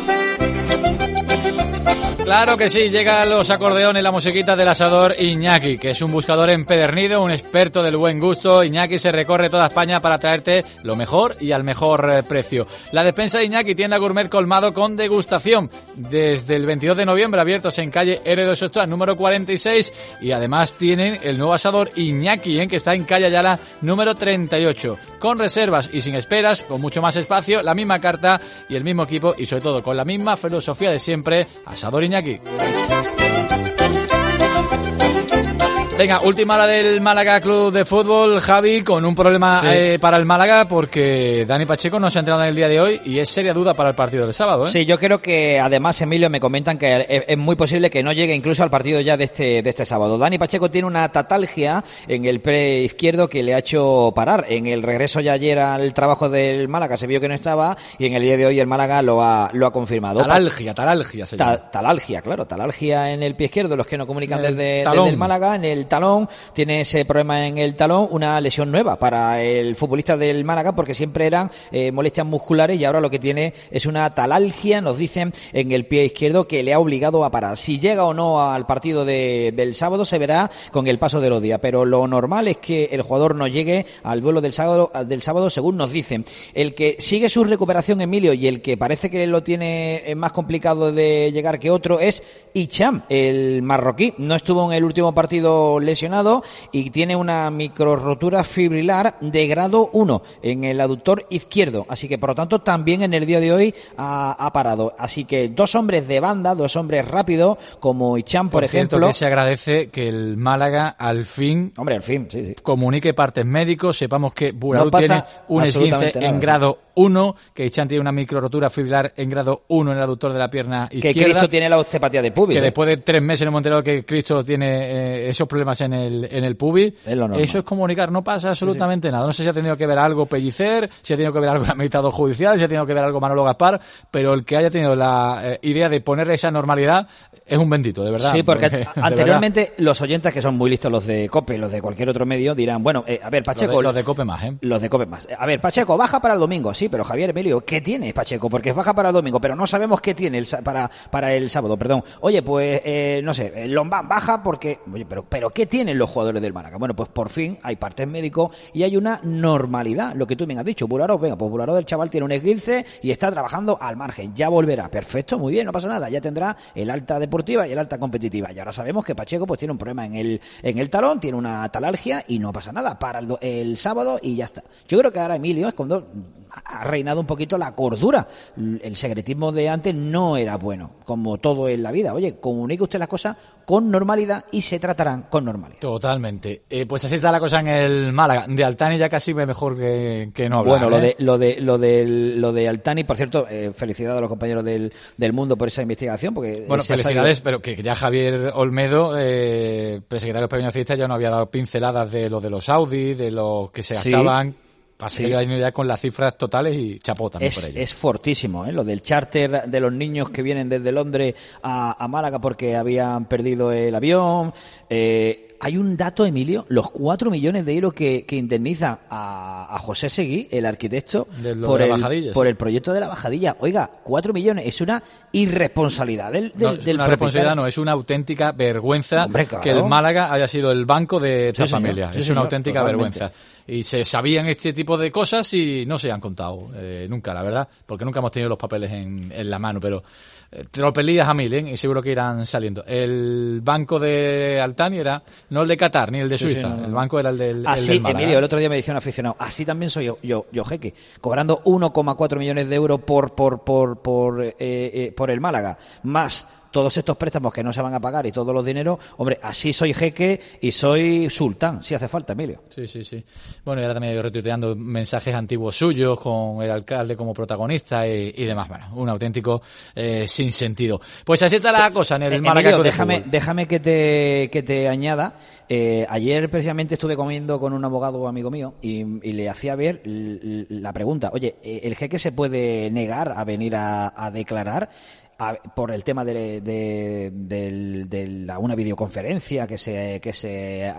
Claro que sí, llegan los acordeones, la musiquita del asador Iñaki, que es un buscador empedernido, un experto del buen gusto. Iñaki se recorre toda España para traerte lo mejor y al mejor precio. La despensa de Iñaki, tienda gourmet colmado con degustación. Desde el 22 de noviembre, abiertos en calle Heredo Sostra, número 46. Y además tienen el nuevo asador Iñaki, que está en calle Ayala, número 38. Con reservas y sin esperas, con mucho más espacio, la misma carta y el mismo equipo y sobre todo con la misma filosofía de siempre. Asador Iñaki. Venga, última hora del Málaga Club de Fútbol, Javi, con un problema para el Málaga, porque Dani Pacheco no se ha entrenado en el día de hoy y es seria duda para el partido del sábado, ¿eh? Sí, yo creo que además, Emilio, me comentan que es muy posible que no llegue incluso al partido ya de este sábado. Dani Pacheco tiene una tatalgia en el pie izquierdo que le ha hecho parar. En el regreso ya ayer al trabajo del Málaga se vio que no estaba y en el día de hoy el Málaga lo ha confirmado. Talalgia se llama. Talalgia, claro, talalgia en el pie izquierdo, los que no comunican desde el Málaga, en el talón, tiene ese problema en el talón, una lesión nueva para el futbolista del Málaga, porque siempre eran molestias musculares y ahora lo que tiene es una talalgia, nos dicen, en el pie izquierdo que le ha obligado a parar. Si llega o no al partido del sábado se verá con el paso de los días, pero lo normal es que el jugador no llegue al duelo del sábado, según nos dicen. El que sigue su recuperación, Emilio, y el que parece que lo tiene más complicado de llegar que otro es Hicham, el marroquí. No estuvo en el último partido lesionado y tiene una microrotura fibrilar de grado 1 en el aductor izquierdo, así que por lo tanto también en el día de hoy ha parado. Así que dos hombres de banda, dos hombres rápidos como Hicham, por ejemplo. Que se agradece que el Málaga al fin, sí. comunique partes médicos, sepamos que Burau tiene un esguince en grado 1, que Hicham tiene una microrotura fibrilar en grado 1 en el aductor de la pierna izquierda. Que Cristo tiene la osteopatía de pubis. Que después de 3 meses nos hemos enterado que Cristo tiene esos problemas en el pubis. Eso es comunicar, no pasa absolutamente nada. No sé si ha tenido que ver algo Pellicer, si ha tenido que ver algo el administrador judicial, si ha tenido que ver algo Manolo Gaspar, pero el que haya tenido la idea de ponerle esa normalidad es un bendito, de verdad. Sí, porque anteriormente los oyentes, que son muy listos, los de COPE, los de cualquier otro medio, dirán, bueno, a ver, Pacheco... Los de COPE más, ¿eh? Los de COPE más. A ver, Pacheco, baja para el domingo, sí, pero Javier, Emilio, ¿qué tiene Pacheco? Porque baja para el domingo, pero no sabemos qué tiene para el sábado, perdón. Oye, pues, no sé, Lombán baja porque... Oye, pero ¿qué tienen los jugadores del Málaga? Bueno, pues por fin hay partes médicos y hay una normalidad, lo que tú me has dicho. Buraro, venga, pues Buraro, el chaval tiene un esguince y está trabajando al margen, ya volverá, perfecto, muy bien, no pasa nada, ya tendrá el alta deportiva y el alta competitiva. Y ahora sabemos que Pacheco pues tiene un problema en el talón, tiene una talalgia y no pasa nada, para el sábado y ya está. Yo creo que ahora, Emilio, es cuando ha reinado un poquito la cordura. El secretismo de antes no era bueno, como todo en la vida. Oye, comunique usted las cosas con normalidad y se tratarán con normalidad. Totalmente. Pues así está la cosa en el Málaga. De Altani ya casi ve mejor que no hablar. Bueno, lo de Altani, por cierto, felicidades a los compañeros del Mundo por esa investigación. Porque bueno, felicidades, pero que ya Javier Olmedo, presecretario del Premio Ciclista, ya no había dado pinceladas de los Audi, de los que se gastaban. Pasa que hay una idea con las cifras totales y chapó también por ello. Es fortísimo, lo del charter de los niños que vienen desde Londres a Málaga porque habían perdido el avión. Hay un dato, Emilio, los 4 millones de euros que indemniza a José Seguí, el arquitecto, por el proyecto de la bajadilla. Oiga, 4 millones, es una irresponsabilidad del una responsabilidad, no, es una auténtica vergüenza. Hombre, claro, que el Málaga haya sido el banco de esta familia. Sí, es una auténtica vergüenza. Y se sabían este tipo de cosas y no se han contado nunca, la verdad, porque nunca hemos tenido los papeles en la mano, pero tropelías a mil, y seguro que irán saliendo. El banco de Altani era no el de Qatar ni el de Suiza, el banco era el del Málaga. Emilio, el otro día me decía un aficionado, así también soy yo jeque, cobrando 1,4 millones de euros por el Málaga, más todos estos préstamos que no se van a pagar y todos los dineros, hombre, así soy jeque y soy sultán, si hace falta, Emilio. Sí. Bueno, y ahora también he ido retuiteando mensajes antiguos suyos con el alcalde como protagonista y demás. Bueno, un auténtico sinsentido. Pues así está la cosa en el Málaga. Emilio, déjame que te añada. Ayer precisamente estuve comiendo con un abogado amigo mío y le hacía ver la pregunta, oye, ¿el jeque se puede negar a venir a declarar? por el tema de una videoconferencia que se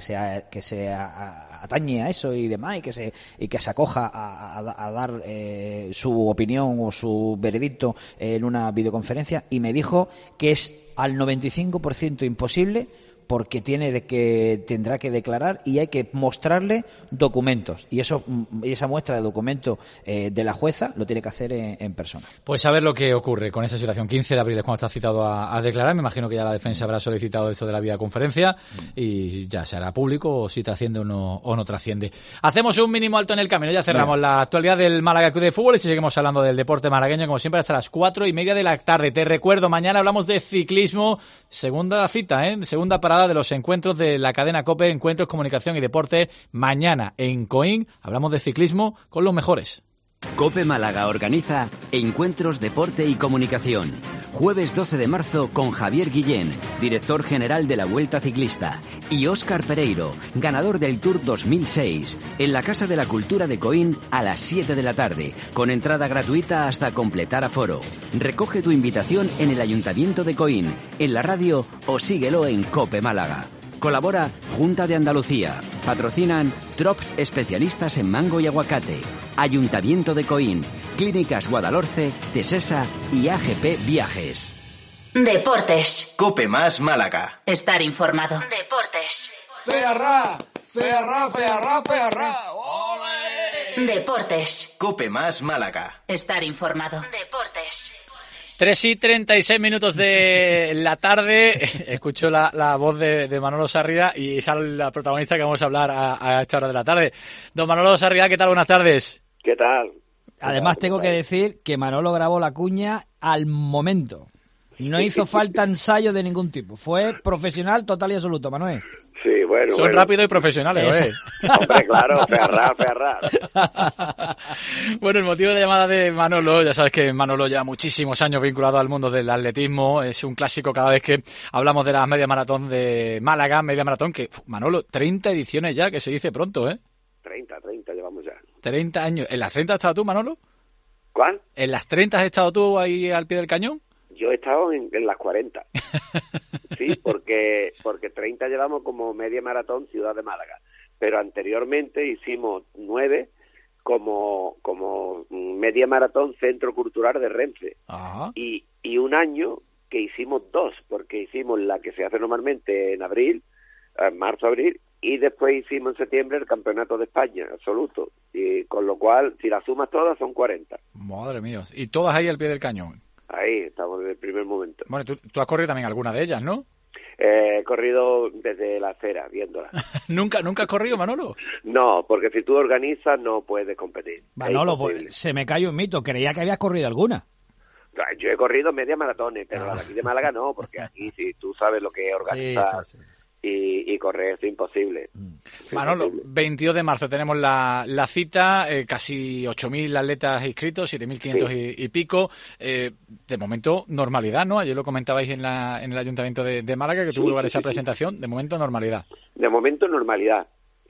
atañe a eso y demás, y que se acoja a dar su opinión o su veredicto en una videoconferencia, y me dijo que es al 95% imposible, porque tendrá que declarar y hay que mostrarle documentos, y esa muestra de documento de la jueza lo tiene que hacer en persona. Pues a ver lo que ocurre con esa situación. 15 de abril es cuando está citado a declarar. Me imagino que ya la defensa habrá solicitado esto de la videoconferencia y ya se hará público, o si trasciende o no trasciende. Hacemos un mínimo alto en el camino, ya cerramos la actualidad del Málaga Club de Fútbol y seguimos hablando del deporte malagueño, como siempre, hasta las 4:30 de la tarde. Te recuerdo, mañana hablamos de ciclismo, segunda cita, segunda parada de los encuentros de la cadena COPE, Encuentros, Comunicación y Deporte. Mañana en Coín hablamos de ciclismo con los mejores. COPE Málaga organiza Encuentros, Deporte y Comunicación. Jueves 12 de marzo con Javier Guillén, director general de la Vuelta Ciclista, y Óscar Pereiro, ganador del Tour 2006, en la Casa de la Cultura de Coín a las 7 de la tarde, con entrada gratuita hasta completar aforo. Recoge tu invitación en el Ayuntamiento de Coín, en la radio o síguelo en COPE Málaga. Colabora Junta de Andalucía. Patrocinan Trops, especialistas en mango y aguacate. Ayuntamiento de Coín. Clínicas Guadalhorce, Tesesa y AGP Viajes. Deportes. COPE más Málaga. Estar informado. Deportes. Fearrá, fearrá, fearrá, fearrá. Deportes. COPE más Málaga. Estar informado. Deportes. 3:36 de la tarde. Escucho la voz de Manolo Sarria y es la protagonista que vamos a hablar a esta hora de la tarde. Don Manolo Sarria, ¿qué tal? Buenas tardes. ¿Qué tal? Además, tengo que decir que Manolo grabó la cuña al momento. No hizo falta ensayo de ningún tipo. Fue profesional total y absoluto, Manuel. Sí, bueno. Son rápidos y profesionales, Hombre, claro, fearrá. Bueno, el motivo de llamada de Manolo, ya sabes que Manolo lleva muchísimos años vinculado al mundo del atletismo. Es un clásico cada vez que hablamos de la media maratón de Málaga, media maratón que, Manolo, 30 ediciones ya, que se dice pronto, 30 llevamos ya. 30 años. ¿En las 30 has estado tú, Manolo? ¿Cuál? ¿En las 30 has estado tú ahí al pie del cañón? Yo he estado en las 40. Sí, porque 30 llevamos como media maratón Ciudad de Málaga. Pero anteriormente hicimos 9 como media maratón Centro Cultural de Renfe. Ajá. Y un año que hicimos 2, porque hicimos la que se hace normalmente en abril, en marzo-abril, y después hicimos en septiembre el Campeonato de España absoluto. Y con lo cual, si las sumas todas, son 40. Madre mía. Y todas ahí al pie del cañón. Ahí estamos desde el primer momento. Bueno, tú has corrido también alguna de ellas, ¿no? He corrido desde la acera, viéndola. ¿Nunca has corrido, Manolo? No, porque si tú organizas no puedes competir. Manolo, pues, se me cayó un mito. Creía que habías corrido alguna. Yo he corrido media maratones, pero la de aquí de Málaga no, porque aquí si tú sabes lo que es organizar sí. Y correr es imposible. Manolo, 22 de marzo tenemos la cita, casi 8.000 atletas inscritos, 7.500 y pico. De momento, normalidad, ¿no? Ayer lo comentabais en el Ayuntamiento de Málaga, que tuvo lugar esa presentación. De momento, normalidad. De momento, normalidad.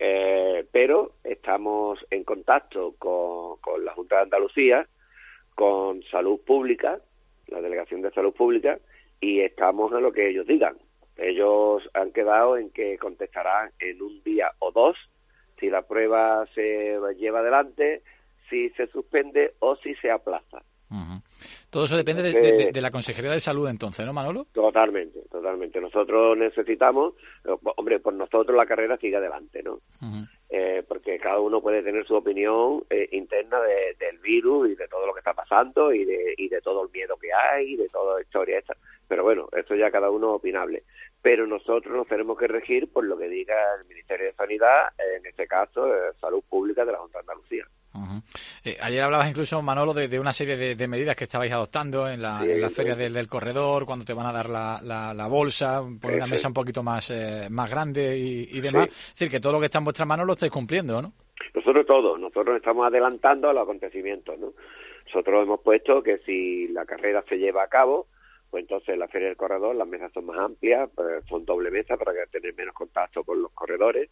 Pero estamos en contacto con la Junta de Andalucía, con Salud Pública, la Delegación de Salud Pública, y estamos en lo que ellos digan. Ellos han quedado en que contestarán en un día o 2 si la prueba se lleva adelante, si se suspende o si se aplaza. Uh-huh. Todo eso depende de la Consejería de Salud entonces, ¿no, Manolo? Totalmente. Nosotros necesitamos, hombre, por nosotros la carrera sigue adelante, ¿no? Uh-huh. Porque cada uno puede tener su opinión interna del virus y de todo lo que está pasando y de todo el miedo que hay y de toda la historia esta. Pero bueno, eso ya cada uno es opinable. Pero nosotros nos tenemos que regir por lo que diga el Ministerio de Sanidad, en este caso, Salud Pública de la Junta de Andalucía. Uh-huh. Ayer hablabas incluso, Manolo, de una serie de medidas que estabais adoptando en la feria del corredor, cuando te van a dar la bolsa, poner una mesa un poquito más grande y demás. Sí. Es decir, que todo lo que está en vuestras manos lo estáis cumpliendo, ¿no? Nosotros estamos adelantando a los acontecimientos, ¿no? Nosotros hemos puesto que si la carrera se lleva a cabo, pues entonces en la feria del corredor las mesas son más amplias, son doble mesa para tener menos contacto con los corredores,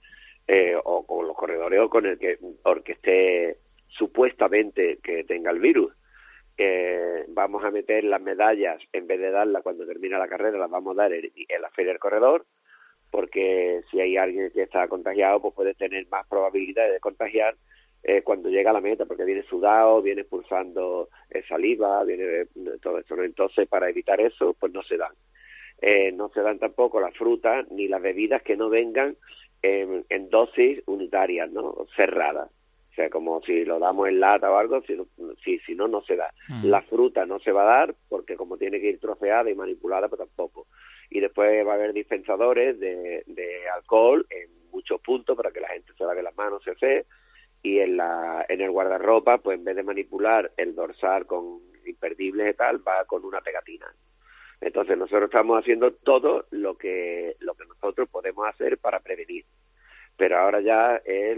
o con los corredores o con el que esté supuestamente que tenga el virus. vamos a meter las medallas, en vez de darlas cuando termina la carrera, las vamos a dar en la Feria del Corredor, porque si hay alguien que está contagiado, pues puede tener más probabilidades de contagiar cuando llega a la meta, porque viene sudado, viene expulsando saliva, viene todo esto, ¿no? Entonces, para evitar eso, pues no se dan. No se dan tampoco las frutas ni las bebidas que no vengan en dosis unitarias, ¿no? Cerradas. O sea, como si lo damos en lata o algo, si no se da. La fruta no se va a dar, porque como tiene que ir troceada y manipulada, pues tampoco. Y después va a haber dispensadores de alcohol en muchos puntos para que la gente se lave las manos, y en el guardarropa, pues en vez de manipular el dorsal con imperdibles y tal, va con una pegatina. Entonces nosotros estamos haciendo todo lo que nosotros podemos hacer para prevenir. Pero ahora ya es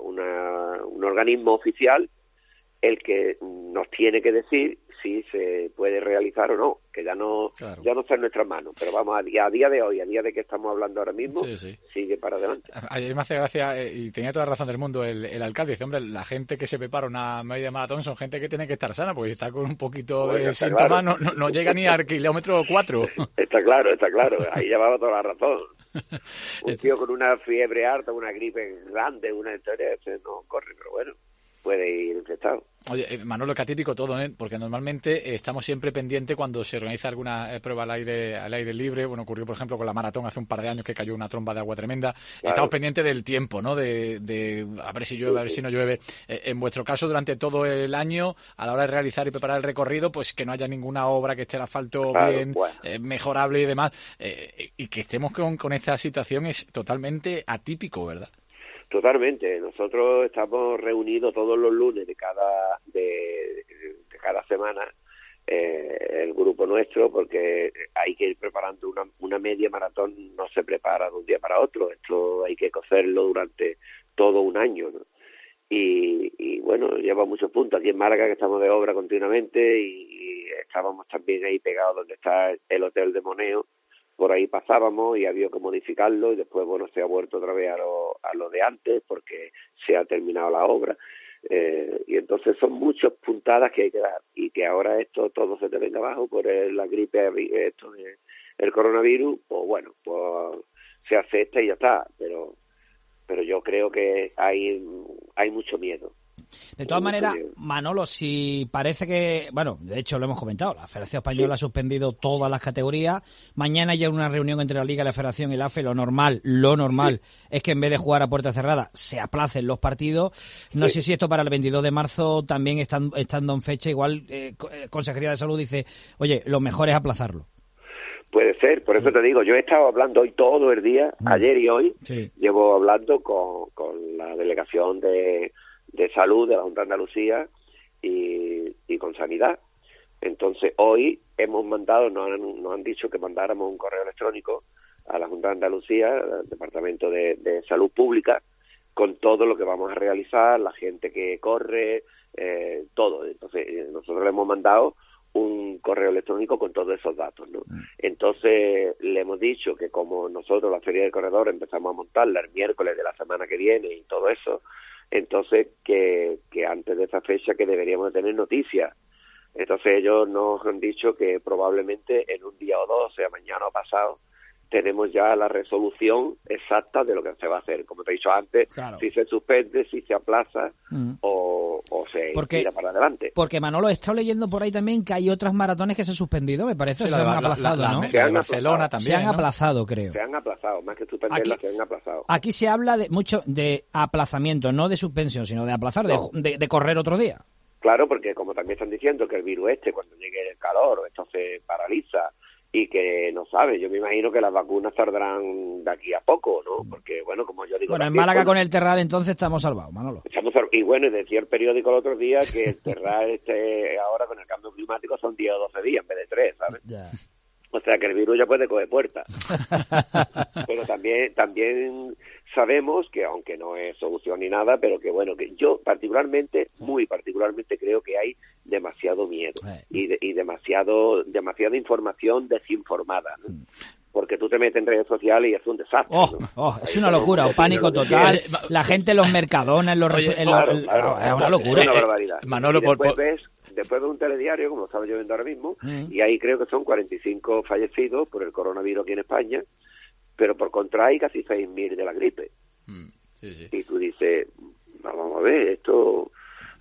un organismo oficial el que nos tiene que decir si se puede realizar o no, que ya no está en nuestras manos. Pero vamos, a día de hoy, a día de que estamos hablando ahora mismo, sigue para adelante. A mí me hace gracia, y tenía toda la razón del mundo, el alcalde dice, hombre, la gente que se prepara una media maratón son gente que tiene que estar sana, porque si está con un poquito de síntomas, no llega ni al kilómetro 4. Está claro, ahí llevaba toda la razón. Un tío con una fiebre alta, una gripe grande, una historia, no corre, pero bueno, puede ir infectado. Oye, Manolo, que atípico todo, ¿eh? Porque normalmente estamos siempre pendientes cuando se organiza alguna prueba al aire libre. Bueno, ocurrió, por ejemplo, con la maratón hace un par de años que cayó una tromba de agua tremenda. Claro. Estamos pendientes del tiempo, ¿no? De a ver si llueve, a ver si no llueve. En vuestro caso, durante todo el año, a la hora de realizar y preparar el recorrido, pues que no haya ninguna obra, que esté el asfalto bien, mejorable y demás. Y que estemos con esta situación es totalmente atípico, ¿verdad? Totalmente. Nosotros estamos reunidos todos los lunes de cada semana, el grupo nuestro, porque hay que ir preparando una media maratón. No se prepara de un día para otro. Esto hay que cocerlo durante todo un año, ¿no? Y bueno, lleva muchos puntos. Aquí en Málaga, que estamos de obra continuamente, y estábamos también ahí pegados donde está el hotel de Moneo. Por ahí pasábamos y había que modificarlo, y después, bueno, se ha vuelto otra vez a lo de antes porque se ha terminado la obra. Y entonces son muchas puntadas que hay que dar, y que ahora esto todo se te venga abajo por la gripe, el coronavirus, pues bueno, pues se acepta y ya está. Pero yo creo que hay mucho miedo. De todas maneras, Manolo, si parece que, bueno, de hecho lo hemos comentado, la Federación Española ha suspendido todas las categorías. Mañana ya hay una reunión entre la Liga, la Federación y la AFE. Lo normal es que en vez de jugar a puerta cerrada se aplacen los partidos. No sé si esto para el 22 de marzo también estando en fecha, igual Consejería de Salud dice, oye, lo mejor es aplazarlo. Puede ser, por eso te digo, yo he estado hablando hoy todo el día, ayer y hoy, llevo hablando con la delegación de Salud de la Junta de Andalucía y con Sanidad. Entonces hoy hemos mandado, nos han dicho que mandáramos un correo electrónico a la Junta de Andalucía, al Departamento de Salud Pública, con todo lo que vamos a realizar, la gente que corre, todo. Entonces nosotros le hemos mandado un correo electrónico con todos esos datos, ¿no? Entonces le hemos dicho que como nosotros la Feria del Corredor empezamos a montarla el miércoles de la semana que viene y todo eso, entonces que antes de esa fecha que deberíamos tener noticias. Entonces ellos nos han dicho que probablemente en un día o dos, o sea, mañana o pasado, tenemos ya la resolución exacta de lo que se va a hacer. Como te he dicho antes, si se suspende, si se aplaza o se tira para adelante. Porque, Manolo, he estado leyendo por ahí también que hay otras maratones que se han suspendido, me parece, se han aplazado, ¿no? Se han Barcelona también, se han aplazado, creo. Se han aplazado, más que suspenderlas, se han aplazado. Aquí se habla mucho de aplazamiento, no de suspensión, sino de aplazar, de correr otro día. Claro, porque como también están diciendo que el virus cuando llegue el calor, esto se paraliza, y que no sabe, yo me imagino que las vacunas tardarán de aquí a poco, ¿no? Porque, bueno, como yo digo... Bueno, en Málaga con el Terral entonces estamos salvados, Manolo. Y bueno, decía el periódico el otro día que el Terral ahora con el cambio climático son 10 o 12 días en vez de 3, ¿sabes? Ya. O sea que el virus ya puede coger puertas. Pero también sabemos que, aunque no es solución ni nada, pero que bueno, que yo muy particularmente creo que hay demasiado miedo y demasiada información desinformada, ¿no? Porque tú te metes en redes sociales y es un desastre, ¿no? Es una locura, un pánico total. La gente en los mercadones, es una locura. Es una barbaridad. Manolo, después de un telediario, como estaba yo viendo ahora mismo, y ahí creo que son 45 fallecidos por el coronavirus aquí en España, pero por contra hay casi 6.000 de la gripe. Sí. Y tú dices, vamos a ver, esto...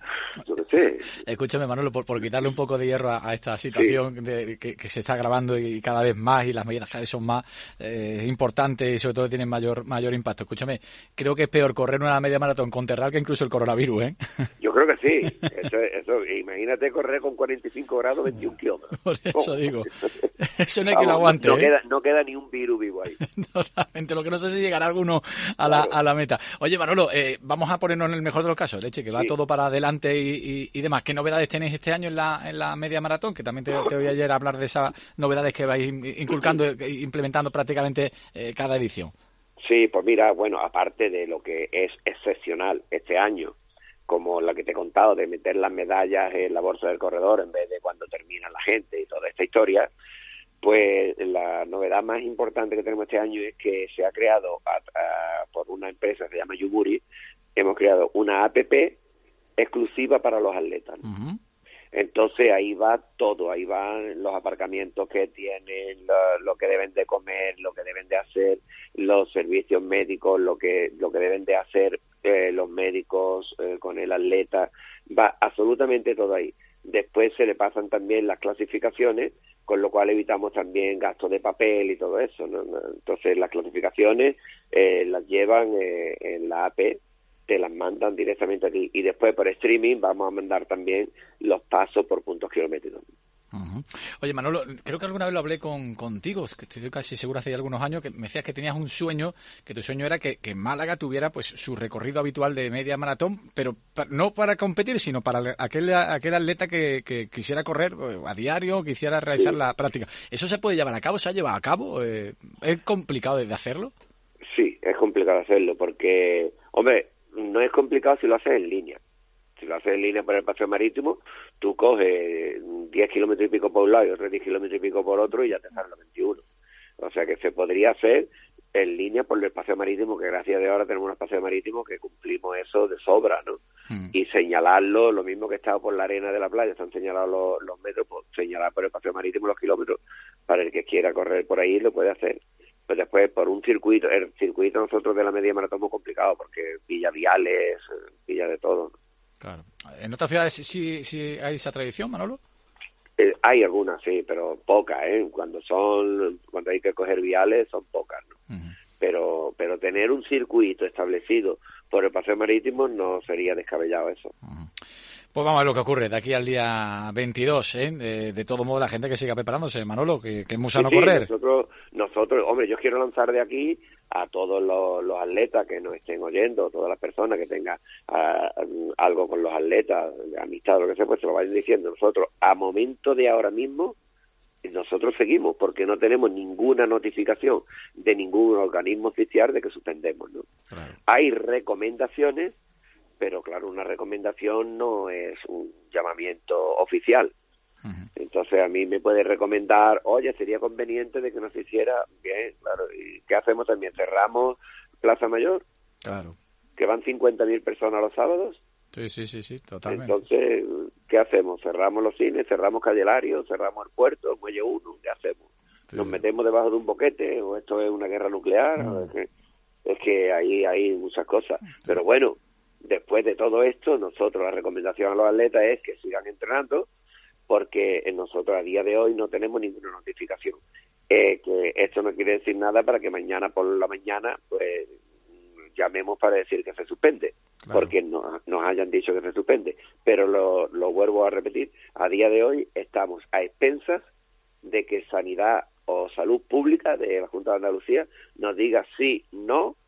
Yo qué sé. Escúchame, Manolo, por quitarle un poco de hierro a esta situación que se está agravando y cada vez más, y las medidas cada vez son más importantes y sobre todo tienen mayor impacto. Escúchame, creo que es peor correr una media maratón con Terral que incluso el coronavirus, ¿eh? Yo creo que sí. Eso, imagínate correr con 45 grados 21 kilómetros. Por eso digo. Eso no hay que lo aguante. No queda ni un virus vivo ahí. Totalmente. Lo que no sé si llegará alguno a la meta. Oye, Manolo, vamos a ponernos en el mejor de los casos, Leche, que va todo para adelante y demás. ¿Qué novedades tenéis este año en la media maratón? Que también te oí ayer hablar de esas novedades que vais inculcando e implementando prácticamente cada edición. Sí, pues mira, bueno, aparte de lo que es excepcional este año, como la que te he contado, de meter las medallas en la bolsa del corredor en vez de cuando termina la gente y toda esta historia, pues la novedad más importante que tenemos este año es que se ha creado por una empresa que se llama Yuburi, hemos creado una app exclusiva para los atletas. Entonces ahí va todo, ahí van los aparcamientos que tienen, lo que deben de comer, lo que deben de hacer, los servicios médicos, lo que deben de hacer los médicos con el atleta, va absolutamente todo ahí. Después se le pasan también las clasificaciones, con lo cual evitamos también gastos de papel y todo eso, ¿no? Entonces las clasificaciones las llevan en la app, te las mandan directamente a ti, y después por streaming vamos a mandar también los pasos por puntos kilométricos. Oye, Manolo, creo que alguna vez lo hablé contigo, que estoy casi seguro hace ya algunos años, que me decías que tenías un sueño, que tu sueño era que Málaga tuviera pues su recorrido habitual de media maratón, pero no para competir, sino para aquel atleta que quisiera correr a diario, quisiera realizar la práctica. ¿Eso se puede llevar a cabo? ¿Se ha llevado a cabo? ¿Es complicado de hacerlo? Sí, es complicado hacerlo, porque, hombre, no es complicado si lo haces en línea. Si lo haces en línea por el paseo marítimo, tú coges 10 kilómetros y pico por un lado y otros 10 kilómetros y pico por otro y ya te salen los 21. O sea que se podría hacer en línea por el paseo marítimo, que gracias a Dios ahora tenemos unos paseos marítimos que cumplimos eso de sobra, ¿no? Y señalarlo, lo mismo que está por la arena de la playa, están señalados los metros, pues señalar por el paseo marítimo los kilómetros, para el que quiera correr por ahí lo puede hacer. Pues después por un circuito, el circuito nosotros de la media maratón es muy complicado, porque pilla viales, pilla de todo, ¿no? Claro. ¿En otras ciudades sí hay esa tradición, Manolo? Hay algunas, sí, pero pocas, ¿eh? Cuando hay que coger viales son pocas, ¿no? Pero tener un circuito establecido por el paseo marítimo no sería descabellado eso. Pues vamos a ver lo que ocurre de aquí al día 22, ¿eh? De todo modo, la gente que siga preparándose, Manolo, que es muy sano correr. Nosotros, hombre, yo quiero lanzar de aquí a todos los atletas que nos estén oyendo, todas las personas que tengan algo con los atletas, de amistad o lo que sea, pues se lo vayan diciendo. Nosotros, a momento de ahora mismo, nosotros seguimos, porque no tenemos ninguna notificación de ningún organismo oficial de que suspendemos, ¿no? Claro. Hay recomendaciones, pero claro, una recomendación no es un llamamiento oficial. Entonces a mí me puede recomendar, oye, sería conveniente de que nos hiciera bien, claro, ¿y qué hacemos también? ¿Cerramos Plaza Mayor? Claro. ¿Que van 50.000 personas los sábados? Sí, totalmente. Entonces, ¿qué hacemos? ¿Cerramos los cines? ¿Cerramos Calle Lario? ¿Cerramos el puerto, el Muelle 1? ¿Qué hacemos? ¿Nos metemos debajo de un boquete? ¿O esto es una guerra nuclear? Es que ahí hay muchas cosas. Pero bueno, después de todo esto, nosotros la recomendación a los atletas es que sigan entrenando, porque nosotros a día de hoy no tenemos ninguna notificación. Que esto no quiere decir nada para que mañana por la mañana pues llamemos para decir que se suspende, claro, porque nos hayan dicho que se suspende. Pero lo vuelvo a repetir, a día de hoy estamos a expensas de que Sanidad o Salud Pública de la Junta de Andalucía nos diga sí, no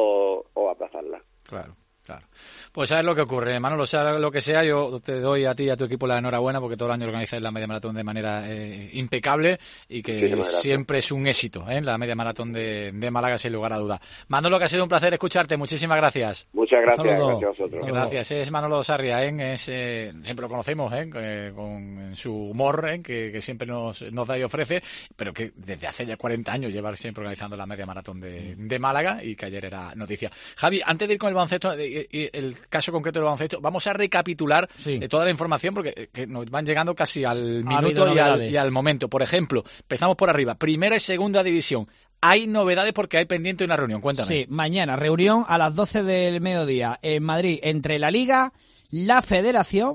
o aplazarla. Claro. Pues sabes lo que ocurre, Manolo, sea lo que sea, yo te doy a ti y a tu equipo la enhorabuena, porque todo el año organizáis la media maratón de manera impecable y que siempre es un éxito, la media maratón de Málaga, sin lugar a duda. Manolo, que ha sido un placer escucharte, muchísimas gracias. Muchas gracias, gracias a vosotros. Gracias, es Manolo Sarria, siempre lo conocemos, con su humor, que siempre nos da y ofrece, pero que desde hace ya 40 años lleva siempre organizando la media maratón de Málaga, y que ayer era noticia. Javi, antes de ir con el baloncesto, el caso concreto del baloncesto, vamos a recapitular toda la información porque que nos van llegando casi al minuto y al momento. Por ejemplo, empezamos por arriba. Primera y segunda división. Hay novedades porque hay pendiente una reunión. Cuéntame. Sí, mañana reunión a las 12 del mediodía en Madrid entre la Liga, la Federación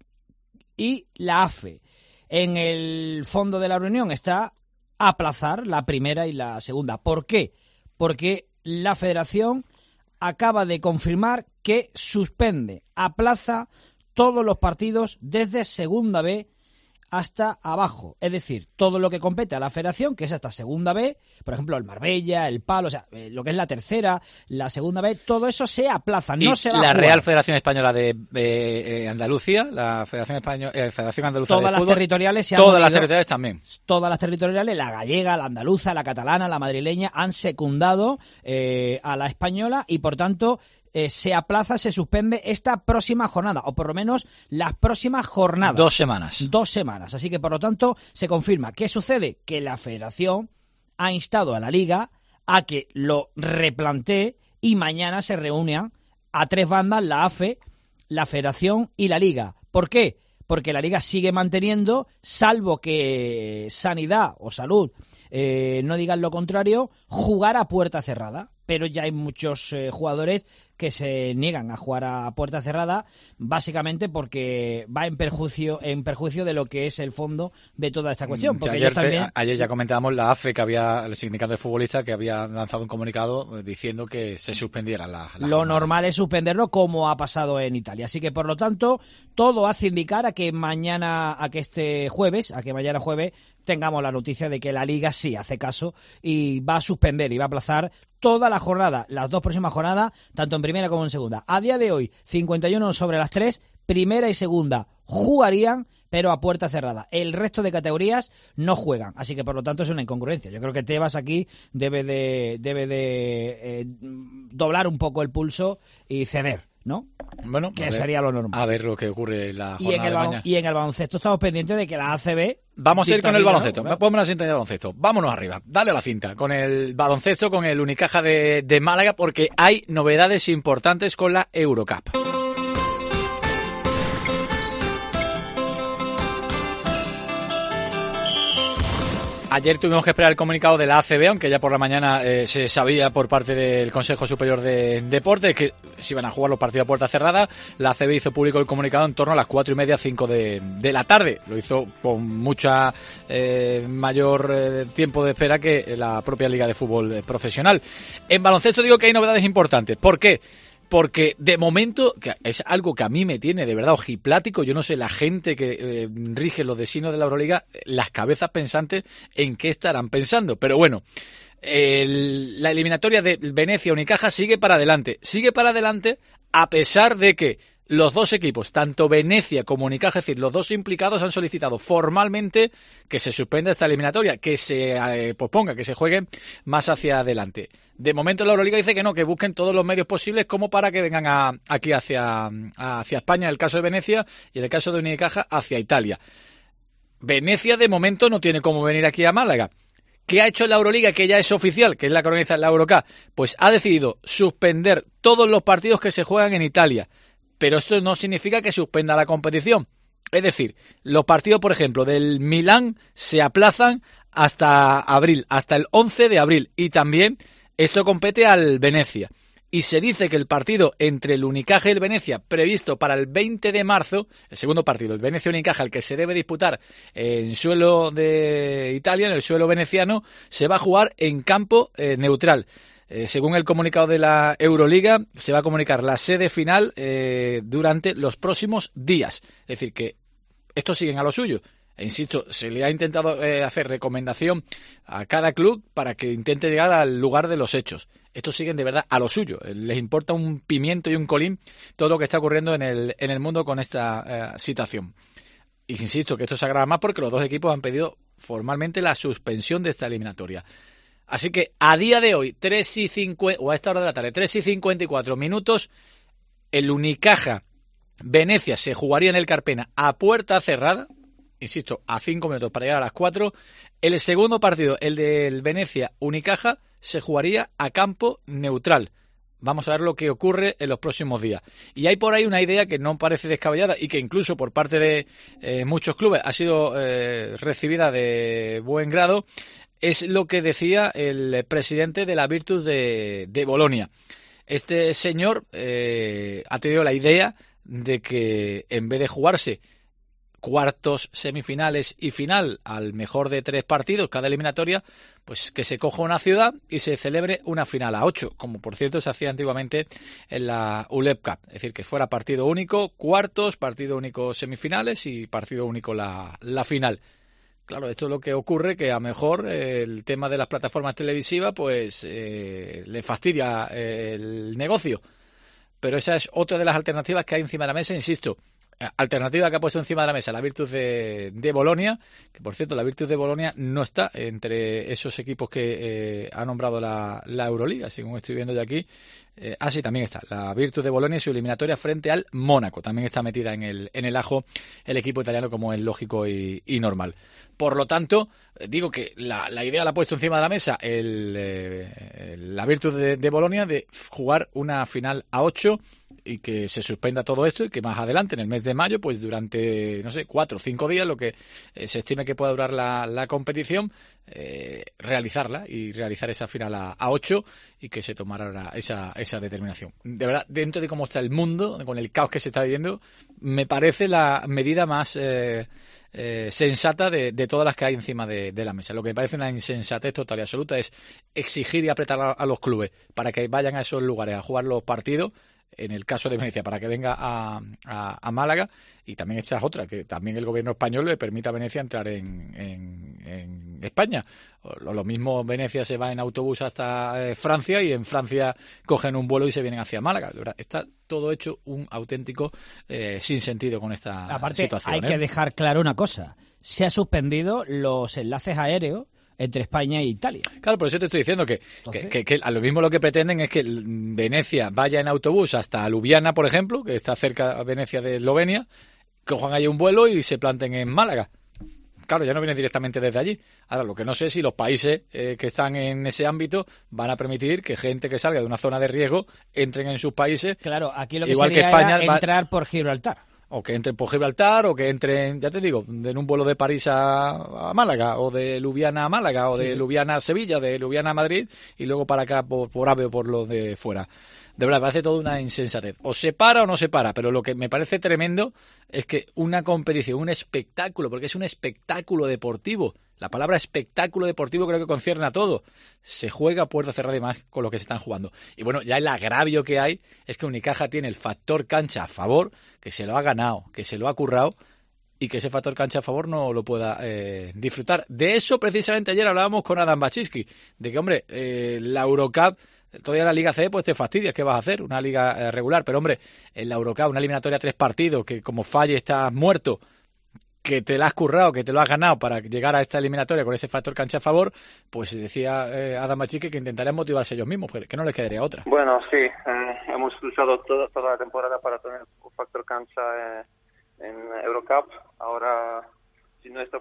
y la AFE. En el fondo de la reunión está aplazar la primera y la segunda. ¿Por qué? Porque la Federación acaba de confirmar que suspende, aplaza todos los partidos desde Segunda B hasta abajo. Es decir, todo lo que compete a la Federación, que es hasta Segunda B, por ejemplo, el Marbella, el Palo, o sea, lo que es la tercera, la Segunda B, todo eso se aplaza, no se va a jugar. La Real Federación Española de Andalucía, la Federación Andaluza todas de las Fútbol, territoriales se han todas unido, las territoriales también. Todas las territoriales, la gallega, la andaluza, la catalana, la madrileña, han secundado a la española y, por tanto, se aplaza, se suspende esta próxima jornada, o por lo menos las próximas jornadas. 2 semanas. 2 semanas. Así que, por lo tanto, se confirma. ¿Qué sucede? Que la Federación ha instado a la Liga a que lo replantee y mañana se reúnan a 3 bandas, la AFE, la Federación y la Liga. ¿Por qué? Porque la Liga sigue manteniendo, salvo que Sanidad o Salud no digan lo contrario, jugar a puerta cerrada. Pero ya hay muchos jugadores que se niegan a jugar a puerta cerrada, básicamente porque va en perjuicio de lo que es el fondo de toda esta cuestión. Porque ayer ya comentábamos la AFE, que había el sindicato de futbolistas, que había lanzado un comunicado diciendo que se suspendiera la Lo jornada. normal es suspenderlo, como ha pasado en Italia. Así que, por lo tanto, todo hace indicar a que mañana jueves, tengamos la noticia de que la Liga sí hace caso y va a suspender y va a aplazar toda la jornada, las 2 próximas jornadas, tanto en primera como en segunda. A día de hoy, 51 sobre las 3, primera y segunda jugarían, pero a puerta cerrada. El resto de categorías no juegan, así que por lo tanto es una incongruencia. Yo creo que Tebas aquí debe de doblar un poco el pulso y ceder, ¿no? Bueno, que sería lo normal. A ver lo que ocurre en la jornada de mañana. Y en el baloncesto estamos pendientes de que la ACB... Vamos a ir con el baloncesto. ¿no? Ponme la sintonía de baloncesto. Vámonos arriba. Dale a la cinta con el baloncesto, con el Unicaja de Málaga, porque hay novedades importantes con la Eurocup. Ayer tuvimos que esperar el comunicado de la ACB, aunque ya por la mañana se sabía por parte del Consejo Superior de Deportes que se iban a jugar los partidos a puerta cerrada. La ACB hizo público el comunicado en torno a las 4:30, 5 de la tarde. Lo hizo con mucha mayor tiempo de espera que la propia Liga de Fútbol Profesional. En baloncesto digo que hay novedades importantes. ¿Por qué? Porque de momento, que es algo que a mí me tiene de verdad ojiplático, yo no sé, la gente que rige los designios de la Euroliga, las cabezas pensantes en qué estarán pensando. Pero bueno, la eliminatoria de Venecia-Unicaja sigue para adelante a pesar de que los 2 equipos, tanto Venecia como Unicaja, es decir, los 2 implicados han solicitado formalmente que se suspenda esta eliminatoria, que se posponga, que se juegue más hacia adelante. De momento la Euroliga dice que no, que busquen todos los medios posibles como para que vengan aquí hacia España, en el caso de Venecia, y en el caso de Unicaja hacia Italia. Venecia de momento no tiene cómo venir aquí a Málaga. ¿Qué ha hecho la Euroliga, que ya es oficial, que es la que organiza la Eurocup? Pues ha decidido suspender todos los partidos que se juegan en Italia. Pero esto no significa que suspenda la competición. Es decir, los partidos, por ejemplo, del Milán se aplazan hasta abril, hasta el 11 de abril. Y también esto compete al Venecia. Y se dice que el partido entre el Unicaja y el Venecia, previsto para el 20 de marzo, el segundo partido, el Venecia-Unicaja, el que se debe disputar en suelo de Italia, en el suelo veneciano, se va a jugar en campo neutral. Según el comunicado de la Euroliga, se va a comunicar la sede final durante los próximos días. Es decir, que estos siguen a lo suyo. E insisto, se le ha intentado hacer recomendación a cada club para que intente llegar al lugar de los hechos. Estos siguen de verdad a lo suyo. Les importa un pimiento y un colín todo lo que está ocurriendo en el mundo con esta situación. Y insisto que esto se agrava más porque los 2 equipos han pedido formalmente la suspensión de esta eliminatoria. Así que a día de hoy, 3:50 o a esta hora de la tarde, 3:54 minutos, el Unicaja Venecia se jugaría en el Carpena a puerta cerrada, insisto, a 5 minutos para llegar a las 4. El segundo partido, el del Venecia Unicaja, se jugaría a campo neutral. Vamos a ver lo que ocurre en los próximos días. Y hay por ahí una idea que no parece descabellada y que incluso por parte de muchos clubes ha sido recibida de buen grado. Es lo que decía el presidente de la Virtus de Bolonia. Este señor ha tenido la idea de que en vez de jugarse cuartos, semifinales y final al mejor de 3 partidos cada eliminatoria, pues que se coja una ciudad y se celebre una final a 8, como por cierto se hacía antiguamente en la ULEP Cup, es decir, que fuera partido único cuartos, partido único semifinales y partido único la final. Claro, esto es lo que ocurre, que a lo mejor el tema de las plataformas televisivas pues le fastidia el negocio, pero esa es otra de las alternativas que hay encima de la mesa, insisto. Alternativa que ha puesto encima de la mesa la Virtus de Bolonia, que por cierto la Virtus de Bolonia no está entre esos equipos que ha nombrado la Euroliga, según estoy viendo de aquí. Sí, también está la Virtus de Bolonia y su eliminatoria frente al Mónaco, también está metida en el ajo el equipo italiano, como es lógico y normal. Por lo tanto, digo que la idea la ha puesto encima de la mesa la Virtus de Bolonia de jugar una final a 8 y que se suspenda todo esto y que más adelante, en el mes de mayo, pues durante, no sé, 4 o 5 días, lo que se estime que pueda durar la competición, realizarla y realizar esa final a 8 y que se tomara esa determinación. De verdad, dentro de cómo está el mundo, con el caos que se está viviendo, me parece la medida más sensata de todas las que hay encima de la mesa. Lo que me parece una insensatez total y absoluta es exigir y apretar a los clubes para que vayan a esos lugares a jugar los partidos, en el caso de Venecia, para que venga a Málaga, y también esta es otra, que también el gobierno español le permita a Venecia entrar en España. Lo mismo, Venecia se va en autobús hasta Francia y en Francia cogen un vuelo y se vienen hacia Málaga. Está todo hecho un auténtico sinsentido con esta situación. Hay que dejar claro una cosa: se han suspendido los enlaces aéreos entre España e Italia. Claro, por eso te estoy diciendo que a lo mismo lo que pretenden es que Venecia vaya en autobús hasta Ljubljana, por ejemplo, que está cerca de Venecia de Eslovenia, cojan ahí un vuelo y se planten en Málaga. Claro, ya no vienen directamente desde allí. Ahora, lo que no sé es si los países que están en ese ámbito van a permitir que gente que salga de una zona de riesgo entren en sus países. Claro, aquí lo que igual sería que España era entrar por Gibraltar. O que entren por Gibraltar, o que entren, ya te digo, en un vuelo de París a Málaga, o de Ljubljana a Málaga, o de Ljubljana a Sevilla, de Ljubljana a Madrid, y luego para acá por AVE o por lo de fuera. De verdad, me parece toda una insensatez. O se para o no se para, pero lo que me parece tremendo es que una competición, un espectáculo, porque es un espectáculo deportivo. La palabra espectáculo deportivo creo que concierne a todo. Se juega a puerta cerrada y más con lo que se están jugando. Y bueno, ya el agravio que hay es que Unicaja tiene el factor cancha a favor, que se lo ha ganado, que se lo ha currado, y que ese factor cancha a favor no lo pueda disfrutar. De eso precisamente ayer hablábamos con Adam Baczynski, de que, hombre, la Eurocup, todavía la Liga C, pues te fastidias, ¿qué vas a hacer? Una liga regular, pero hombre, en la Eurocup, una eliminatoria a 3 partidos, que como falle estás muerto, que te la has currado, que te lo has ganado para llegar a esta eliminatoria con ese factor cancha a favor, pues decía Adam Baczynski que intentarían motivarse ellos mismos, que no les quedaría otra. Bueno, sí, hemos luchado toda la temporada para tener un factor cancha en Eurocup. Ahora, sin nuestra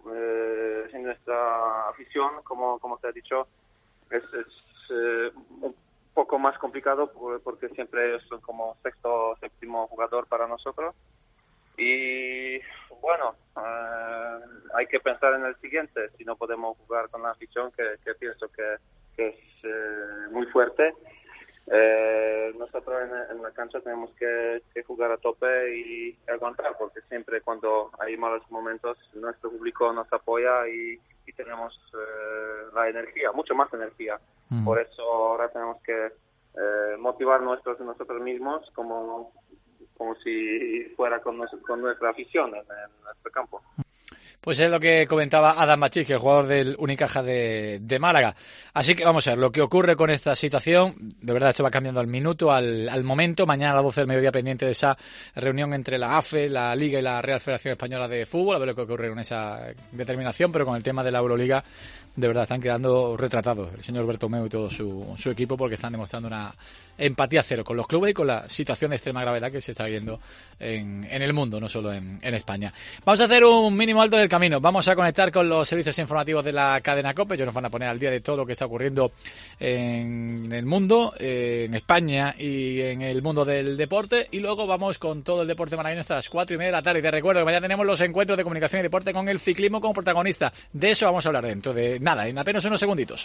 afición, como te he dicho, es un poco más complicado porque siempre ellos son como sexto, séptimo jugador para nosotros. Y bueno, hay que pensar en el siguiente. Si no podemos jugar con la afición, que pienso que es muy fuerte, nosotros en la cancha tenemos que jugar a tope y aguantar, porque siempre cuando hay malos momentos nuestro público nos apoya y tenemos la energía, mucho más energía. Por eso ahora tenemos que motivarnos nosotros mismos como si fuera con nuestra afición en nuestro campo. Pues es lo que comentaba Adam Baczynski, el jugador del Unicaja de Málaga. Así que vamos a ver lo que ocurre con esta situación. De verdad, esto va cambiando al minuto, al momento. Mañana a las 12 del mediodía, pendiente de esa reunión entre la AFE, la Liga y la Real Federación Española de Fútbol, a ver lo que ocurre con esa determinación. Pero con el tema de la Euroliga, de verdad, están quedando retratados el señor Bertomeu y todo su equipo, porque están demostrando una empatía cero con los clubes y con la situación de extrema gravedad que se está viendo en el mundo, no solo en España. Vamos a hacer un mínimo alto el camino. Vamos a conectar con los servicios informativos de la cadena COPE. Ellos nos van a poner al día de todo lo que está ocurriendo en el mundo, en España y en el mundo del deporte. Y luego vamos con todo el deporte malagueño hasta las 4:30 de la tarde. Y te recuerdo que mañana tenemos los encuentros de comunicación y deporte con el ciclismo como protagonista. De eso vamos a hablar dentro de nada, en apenas unos segunditos.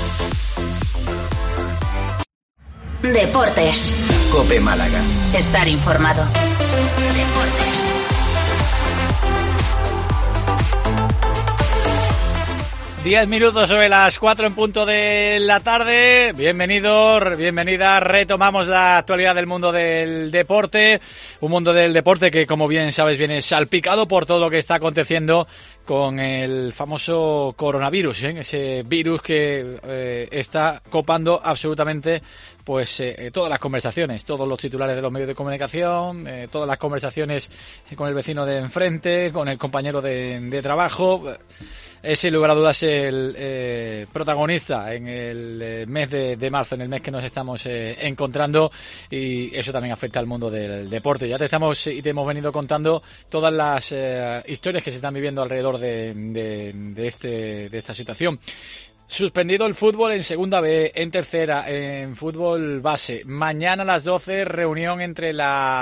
Deportes. COPE Málaga. Estar informado. Deportes. Diez minutos sobre las 4 en punto de la tarde. Bienvenidos, bienvenida. Retomamos la actualidad del mundo del deporte. Un mundo del deporte que, como bien sabes, viene salpicado por todo lo que está aconteciendo con el famoso coronavirus, ese virus que está copando absolutamente pues todas las conversaciones, todos los titulares de los medios de comunicación, todas las conversaciones con el vecino de enfrente, con el compañero de trabajo. Es sin lugar a dudas el protagonista en el mes de marzo, en el mes que nos estamos encontrando, y eso también afecta al mundo del deporte. Ya te hemos venido contando todas las historias que se están viviendo alrededor de esta situación. Suspendido el fútbol en segunda B, en tercera, en fútbol base. Mañana a las 12, reunión entre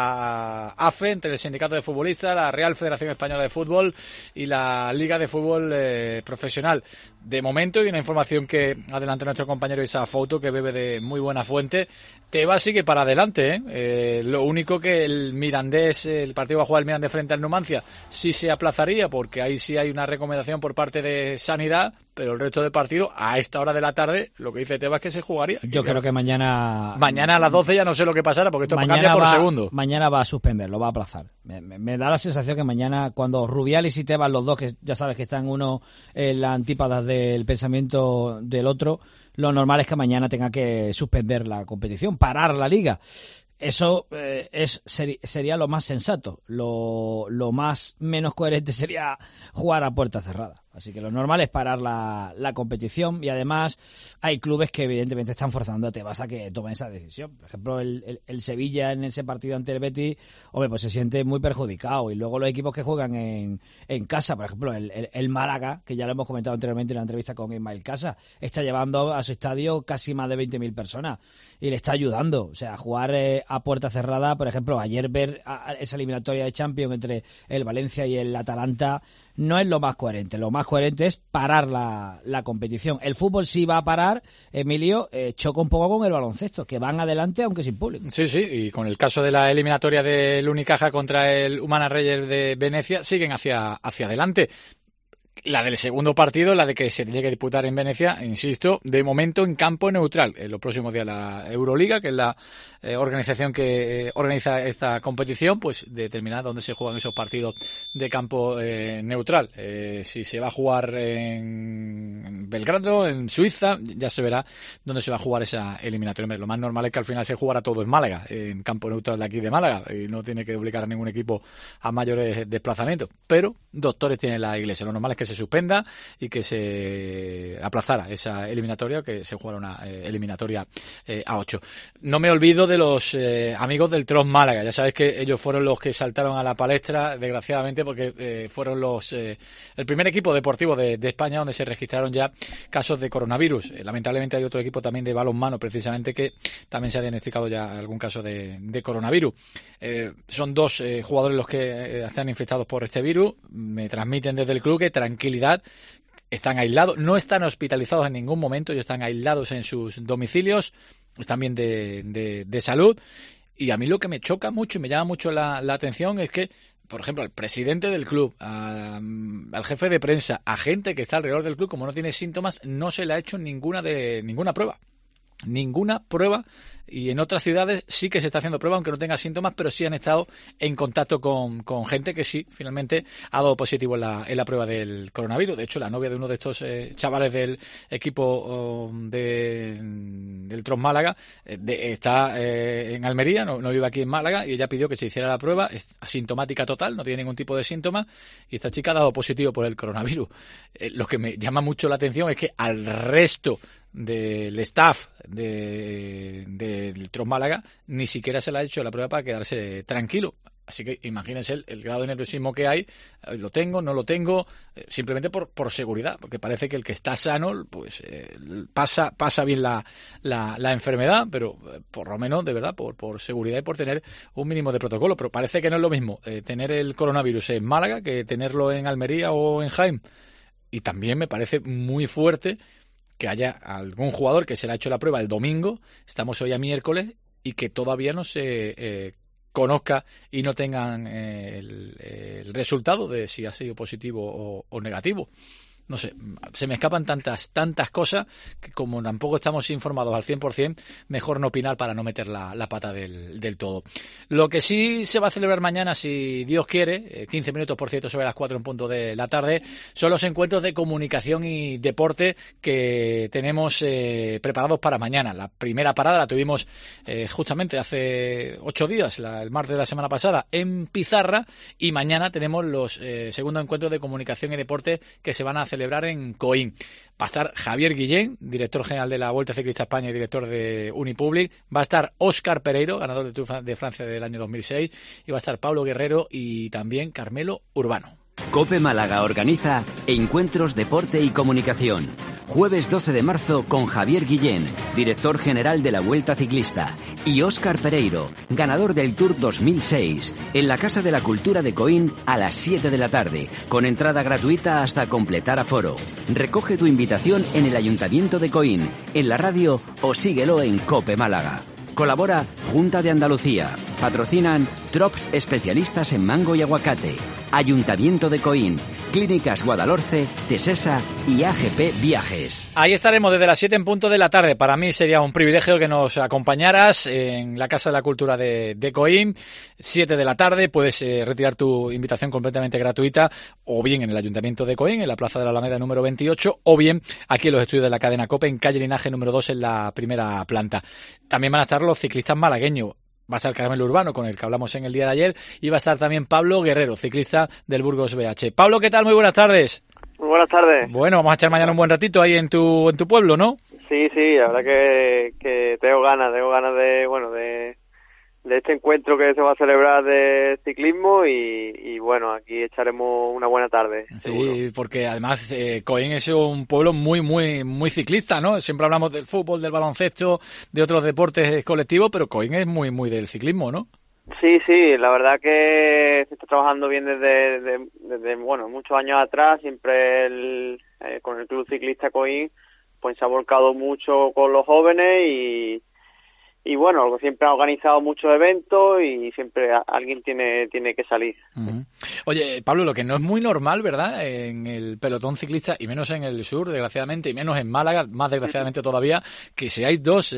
la AFE, entre el Sindicato de Futbolistas, la Real Federación Española de Fútbol y la Liga de Fútbol Profesional. De momento, y una información que adelanta nuestro compañero Isa Fouto, que bebe de muy buena fuente, Tebas sigue para adelante, Lo único que el Mirandés, el partido va a jugar el Mirandés frente al Numancia, sí se aplazaría, porque ahí sí hay una recomendación por parte de Sanidad, pero el resto del partido, a esta hora de la tarde, lo que dice Tebas es que se jugaría. Yo creo que mañana a las 12 ya no sé lo que pasará, porque esto cambia por segundo. Mañana va a suspender, lo va a aplazar. Me da la sensación que mañana, cuando Rubiales y Tebas, los dos, que ya sabes que están uno en las antípadas del pensamiento del otro, lo normal es que mañana tenga que suspender la competición, parar la liga. Eso sería lo más sensato. Lo más menos coherente sería jugar a puerta cerrada. Así que lo normal es parar la competición, y además hay clubes que evidentemente están forzando a Tebas a que tomen esa decisión. Por ejemplo, el Sevilla en ese partido ante el Betis, pues se siente muy perjudicado. Y luego los equipos que juegan en casa, por ejemplo, el Málaga, que ya lo hemos comentado anteriormente en la entrevista con Ismael Casa, está llevando a su estadio casi más de 20.000 personas y le está ayudando. O sea, a jugar a puerta cerrada, por ejemplo, ayer ver esa eliminatoria de Champions entre el Valencia y el Atalanta no es lo más coherente. Lo más coherente es parar la competición. El fútbol sí va a parar, Emilio, choca un poco con el baloncesto, que van adelante aunque sin público. Sí, y con el caso de la eliminatoria del Unicaja contra el Humana Reyes de Venecia, siguen hacia adelante. La del segundo partido, la de que se tiene que disputar en Venecia, insisto, de momento en campo neutral. En los próximos días la Euroliga, que es la organización que organiza esta competición, pues determinará dónde se juegan esos partidos de campo neutral. Si se va a jugar en Belgrado, en Suiza, ya se verá dónde se va a jugar esa eliminatoria. Lo más normal es que al final se jugara todo en Málaga, en campo neutral de aquí de Málaga, y no tiene que obligar a ningún equipo a mayores desplazamientos. Pero doctores tiene la Iglesia. Lo normal es que se suspenda y que se aplazara esa eliminatoria, que se jugara una eliminatoria a 8. No me olvido de los amigos del Tros Málaga. Ya sabes que ellos fueron los que saltaron a la palestra, desgraciadamente, porque fueron el primer equipo deportivo de España donde se registraron ya casos de coronavirus. Lamentablemente hay otro equipo también de balonmano, precisamente, que también se ha diagnosticado ya algún caso de coronavirus. Son dos jugadores los que están infectados por este virus. Me transmiten desde el club que tranquilidad, están aislados, no están hospitalizados en ningún momento, ellos están aislados en sus domicilios, están bien de salud. Y a mí lo que me choca mucho y me llama mucho la atención es que, por ejemplo, al presidente del club, al jefe de prensa, a gente que está alrededor del club, como no tiene síntomas, no se le ha hecho ninguna prueba. Ninguna prueba, y en otras ciudades sí que se está haciendo prueba aunque no tenga síntomas, pero sí han estado en contacto con gente que sí finalmente ha dado positivo en la prueba del coronavirus. De hecho, la novia de uno de estos chavales del equipo del Tros Málaga está en Almería, no vive aquí en Málaga, y ella pidió que se hiciera la prueba. Es asintomática total, no tiene ningún tipo de síntoma, y esta chica ha dado positivo por el coronavirus. Lo que me llama mucho la atención es que al resto del staff del Tros Málaga ni siquiera se le ha hecho la prueba para quedarse tranquilo. Así que imagínense el grado de nerviosismo que hay. Lo tengo, no lo tengo, simplemente por seguridad, porque parece que el que está sano pues pasa bien la enfermedad, pero por lo menos, de verdad, por seguridad y por tener un mínimo de protocolo. Pero parece que no es lo mismo tener el coronavirus en Málaga que tenerlo en Almería o en Jaén. Y también me parece muy fuerte que haya algún jugador que se le ha hecho la prueba el domingo, estamos hoy a miércoles, y que todavía no se conozca y no tengan el resultado de si ha sido positivo o negativo. No sé, se me escapan tantas cosas que como tampoco estamos informados al 100%, mejor no opinar para no meter la pata del todo. Lo que sí se va a celebrar mañana, si Dios quiere, 15 minutos por cierto sobre las 4 en punto de la tarde, son los encuentros de comunicación y deporte que tenemos preparados para mañana. La primera parada la tuvimos justamente hace 8 días, el martes de la semana pasada, en Pizarra, y mañana tenemos los segundos encuentros de comunicación y deporte que se van a celebrar en Coín. Va a estar Javier Guillén, director general de la Vuelta Ciclista España y director de Unipublic. Va a estar Óscar Pereiro, ganador del Tour de Francia del año 2006. Y va a estar Pablo Guerrero y también Carmelo Urbano. COPE Málaga organiza Encuentros Deporte y Comunicación. Jueves 12 de marzo con Javier Guillén, director general de la Vuelta Ciclista, y Óscar Pereiro, ganador del Tour 2006, en la Casa de la Cultura de Coín a las 7 de la tarde, con entrada gratuita hasta completar aforo. Recoge tu invitación en el Ayuntamiento de Coín, en la radio o síguelo en COPE Málaga. Colabora Junta de Andalucía. Patrocinan Trops, especialistas en mango y aguacate. Ayuntamiento de Coín. Clínicas Guadalhorce, Tesesa y AGP Viajes. Ahí estaremos desde las 7 en punto de la tarde. Para mí sería un privilegio que nos acompañaras en la Casa de la Cultura de Coín. 7 de la tarde. Puedes retirar tu invitación completamente gratuita, o bien en el Ayuntamiento de Coín, en la Plaza de la Alameda número 28, o bien aquí en los estudios de la cadena COPE, en calle Linaje número 2, en la primera planta. También van a estar los ciclistas malagueños. Va a estar Carmelo Urbano, con el que hablamos en el día de ayer, y va a estar también Pablo Guerrero, ciclista del Burgos BH. Pablo, ¿qué tal? Muy buenas tardes. Muy buenas tardes. Bueno, vamos a echar mañana un buen ratito ahí en tu pueblo, ¿no? Sí, la verdad que tengo ganas de este encuentro que se va a celebrar de ciclismo y bueno, aquí echaremos una buena tarde. Sí, seguro. Porque además Coín es un pueblo muy ciclista, ¿no? Siempre hablamos del fútbol, del baloncesto, de otros deportes colectivos, pero Coín es muy del ciclismo, ¿no? Sí, la verdad que se está trabajando bien desde muchos años atrás. Siempre con el Club Ciclista Coín pues se ha volcado mucho con los jóvenes y bueno, siempre ha organizado muchos eventos y siempre alguien tiene que salir. Uh-huh. Oye, Pablo, lo que no es muy normal, ¿verdad?, en el pelotón ciclista, y menos en el sur, desgraciadamente, y menos en Málaga, más desgraciadamente todavía, que si hay dos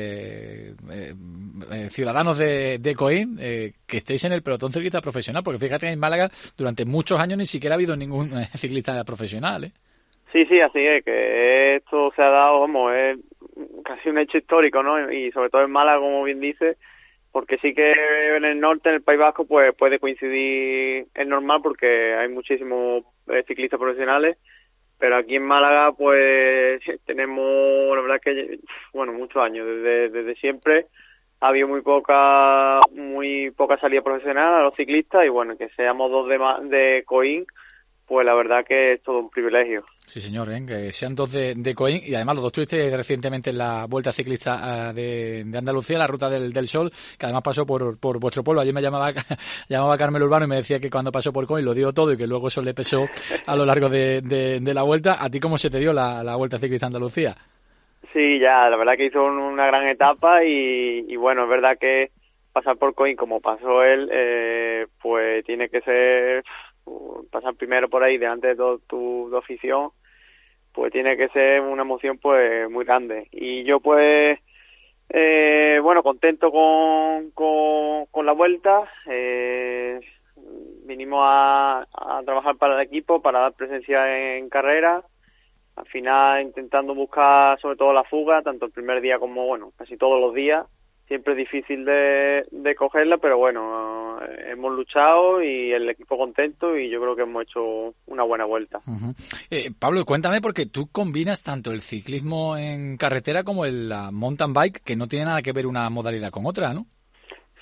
ciudadanos de Coín que estéis en el pelotón ciclista profesional, porque fíjate que en Málaga durante muchos años ni siquiera ha habido ningún ciclista profesional, ¿eh? Sí, así es, que esto se ha dado, es casi un hecho histórico, ¿no? Y sobre todo en Málaga, como bien dice, porque sí que en el norte, en el País Vasco, pues puede coincidir, es normal porque hay muchísimos ciclistas profesionales, pero aquí en Málaga, pues tenemos, la verdad que, muchos años, desde siempre ha habido muy poca salida profesional a los ciclistas y bueno, que seamos dos de Coín, pues la verdad que es todo un privilegio. Sí, señor, que sean dos de Coín, y además los dos estuviste recientemente en la Vuelta Ciclista de Andalucía, la Ruta del Sol, que además pasó por vuestro pueblo. Ayer me llamaba Carmelo Urbano y me decía que cuando pasó por Coín lo dio todo y que luego eso le pesó a lo largo de la Vuelta. ¿A ti cómo se te dio la Vuelta Ciclista Andalucía? Sí, ya, la verdad que hizo una gran etapa y bueno, es verdad que pasar por Coín como pasó él, pues tiene que ser... pasar primero por ahí delante de toda tu afición, pues tiene que ser una emoción pues muy grande. Y yo pues contento con la vuelta. Vinimos a trabajar para el equipo, para dar presencia en carrera, al final intentando buscar sobre todo la fuga, tanto el primer día como casi todos los días. Siempre es difícil de cogerla, pero bueno, hemos luchado y el equipo contento y yo creo que hemos hecho una buena vuelta. Uh-huh. Pablo, cuéntame, porque tú combinas tanto el ciclismo en carretera como la mountain bike, que no tiene nada que ver una modalidad con otra, ¿no?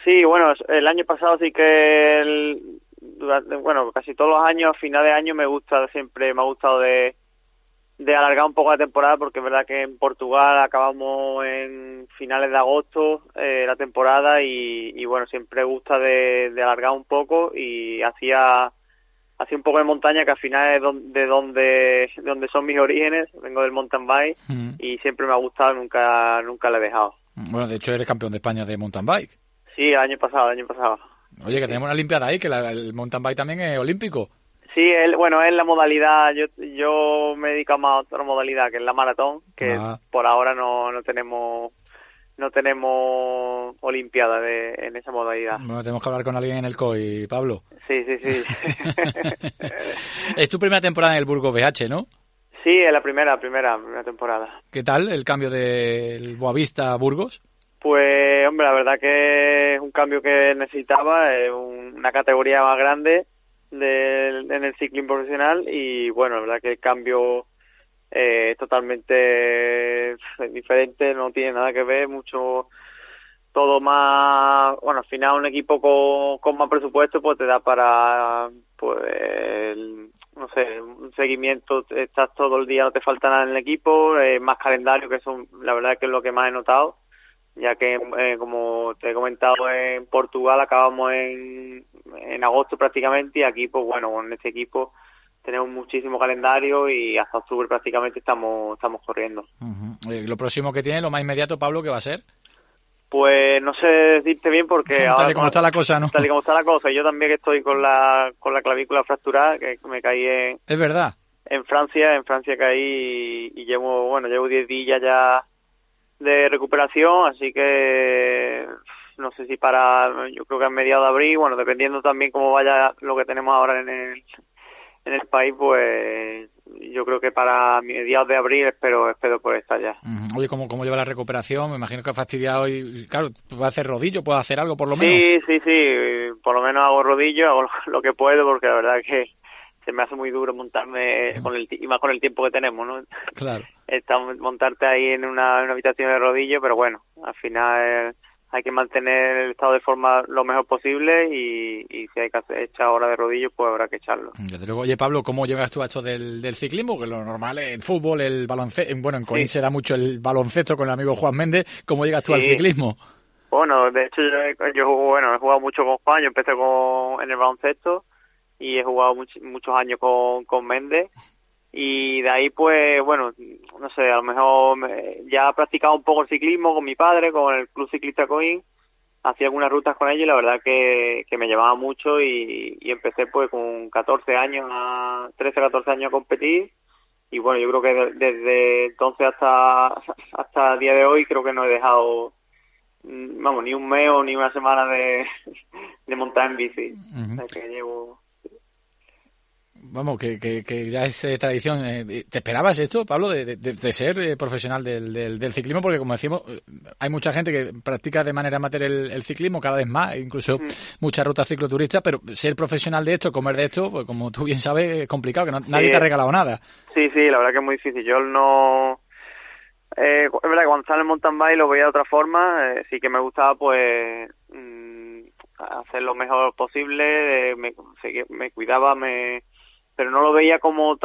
Sí, bueno, el año pasado sí que casi todos los años, a final de año me ha gustado de alargar un poco la temporada, porque es verdad que en Portugal acabamos en finales de agosto la temporada y bueno, siempre gusta de alargar un poco, y hacía un poco de montaña, que al final es de donde son mis orígenes. Vengo del mountain bike y siempre me ha gustado, nunca lo he dejado. Bueno, de hecho eres campeón de España de mountain bike. Sí, el año pasado. Oye, que tenemos una olimpiada ahí, que el mountain bike también es olímpico. Sí, es la modalidad. Yo me dedico más a otra modalidad, que es la maratón, que por ahora no tenemos olimpiada en esa modalidad. Bueno, tenemos que hablar con alguien en el COI, Pablo. Sí. Es tu primera temporada en el Burgos BH, ¿no? Sí, es la primera temporada. ¿Qué tal el cambio del Boavista a Burgos? Pues, hombre, la verdad que es un cambio que necesitaba, es una categoría más grande en el ciclismo profesional, y bueno, la verdad que el cambio es totalmente diferente, no tiene nada que ver, todo más, bueno, al final un equipo con más presupuesto pues te da para, pues, no sé, un seguimiento, estás todo el día, no te falta nada en el equipo, más calendario, que eso la verdad que es lo que más he notado, ya que como te he comentado, en Portugal acabamos en agosto prácticamente, y aquí pues bueno, con este equipo tenemos muchísimo calendario y hasta octubre prácticamente estamos corriendo. Lo próximo que tiene, lo más inmediato, Pablo, ¿qué va a ser? Pues no sé decirte bien, porque tal y como está la cosa, ¿no? Tal y como está la cosa, yo también que estoy con la clavícula fracturada, que me caí ¿Es verdad? En Francia caí y llevo 10 días ya de recuperación, así que no sé si yo creo que a mediados de abril, bueno, dependiendo también cómo vaya lo que tenemos ahora en el país, pues yo creo que para mediados de abril espero poder estar ya. Oye, ¿cómo lleva la recuperación? Me imagino que has fastidiado y, claro, ¿puedes hacer rodillo? ¿Puedes hacer algo por lo menos? Sí, por lo menos hago rodillo, hago lo que puedo, porque la verdad que se me hace muy duro montarme y más con el tiempo que tenemos, ¿no? Claro. Montarte ahí en una habitación de rodillo, pero bueno, al final hay que mantener el estado de forma lo mejor posible, y si hay que echar hora de rodillo, pues habrá que echarlo. Desde luego. Oye, Pablo, ¿cómo llegas tú a esto del ciclismo? Que lo normal es el fútbol, el baloncesto, bueno, en Coín se da mucho el baloncesto con el amigo Juan Méndez. ¿Cómo llegas tú al ciclismo? Bueno, de hecho yo he jugado mucho con Juan, yo empecé en el baloncesto y he jugado muchos años con Méndez, y de ahí pues bueno, no sé, a lo mejor ya he practicado un poco el ciclismo con mi padre, con el Club Ciclista Coín, hacía algunas rutas con ellos, y la verdad que me llevaba mucho, y empecé pues con 13 años a competir, y bueno, yo creo que desde entonces hasta el día de hoy creo que no he dejado ni un mes o ni una semana de montar en bici. O sea, que llevo... Vamos, que ya es tradición. ¿Te esperabas esto, Pablo, de ser profesional del ciclismo? Porque, como decimos, hay mucha gente que practica de manera amateur el ciclismo, cada vez más, incluso muchas rutas cicloturistas, pero ser profesional de esto, comer de esto, pues como tú bien sabes, es complicado, que nadie te ha regalado nada. Sí, la verdad que es muy difícil. Yo no... es verdad que cuando sale el mountain bike lo veía de otra forma, sí que me gustaba pues hacer lo mejor posible, me cuidaba, pero no lo veía como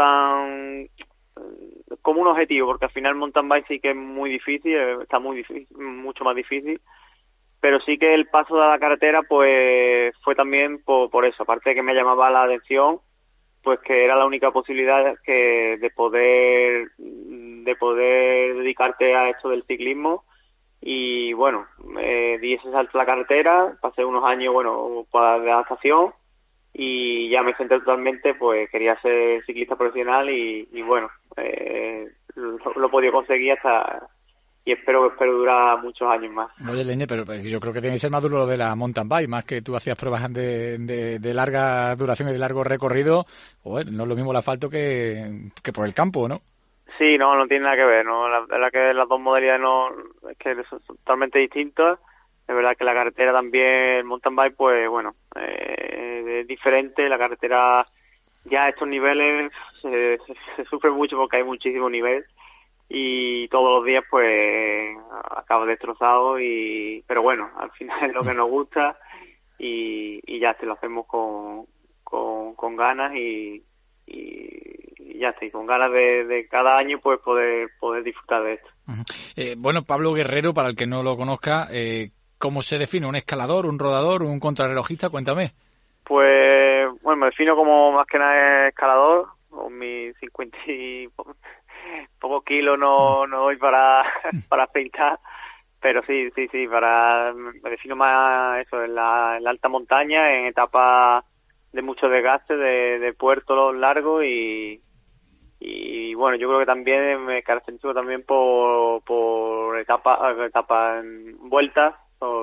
un objetivo, porque al final el mountain bike sí que es muy difícil, está muy difícil, mucho más difícil, pero sí que el paso de la carretera pues fue también por eso, aparte de que me llamaba la atención, pues que era la única posibilidad de poder dedicarte a esto del ciclismo, y bueno, di ese salto a la carretera, pasé unos años de adaptación, y ya me centré totalmente, pues quería ser ciclista profesional, y bueno, lo he podido conseguir y espero durar muchos años más. Oye, Leñe, pero yo creo que tiene que ser más duro lo de la mountain bike, más que tú hacías pruebas de larga duración y de largo recorrido, bueno, no es lo mismo el asfalto que por el campo, ¿no? Sí, no tiene nada que ver, ¿no? La verdad que las dos modalidades es que son totalmente distintas. Es verdad que la carretera también, el mountain bike, pues bueno, es diferente. La carretera ya a estos niveles se sufre mucho porque hay muchísimo nivel, y todos los días pues acabo destrozado, pero bueno, al final es lo que nos gusta y ya lo hacemos con ganas y ya está, y con ganas de cada año pues poder disfrutar de esto. Bueno, Pablo Guerrero, para el que no lo conozca, ¿cómo se define? ¿Un escalador, un rodador, un contrarrelojista? Cuéntame. Pues bueno, me defino como más que nada escalador, con mis 50 y pocos kilos no doy para sprintar, pero sí, me defino más eso, en la alta montaña, en etapas de mucho desgaste, de puertos largos y bueno, yo creo que también me caracterizo también por etapas en vueltas,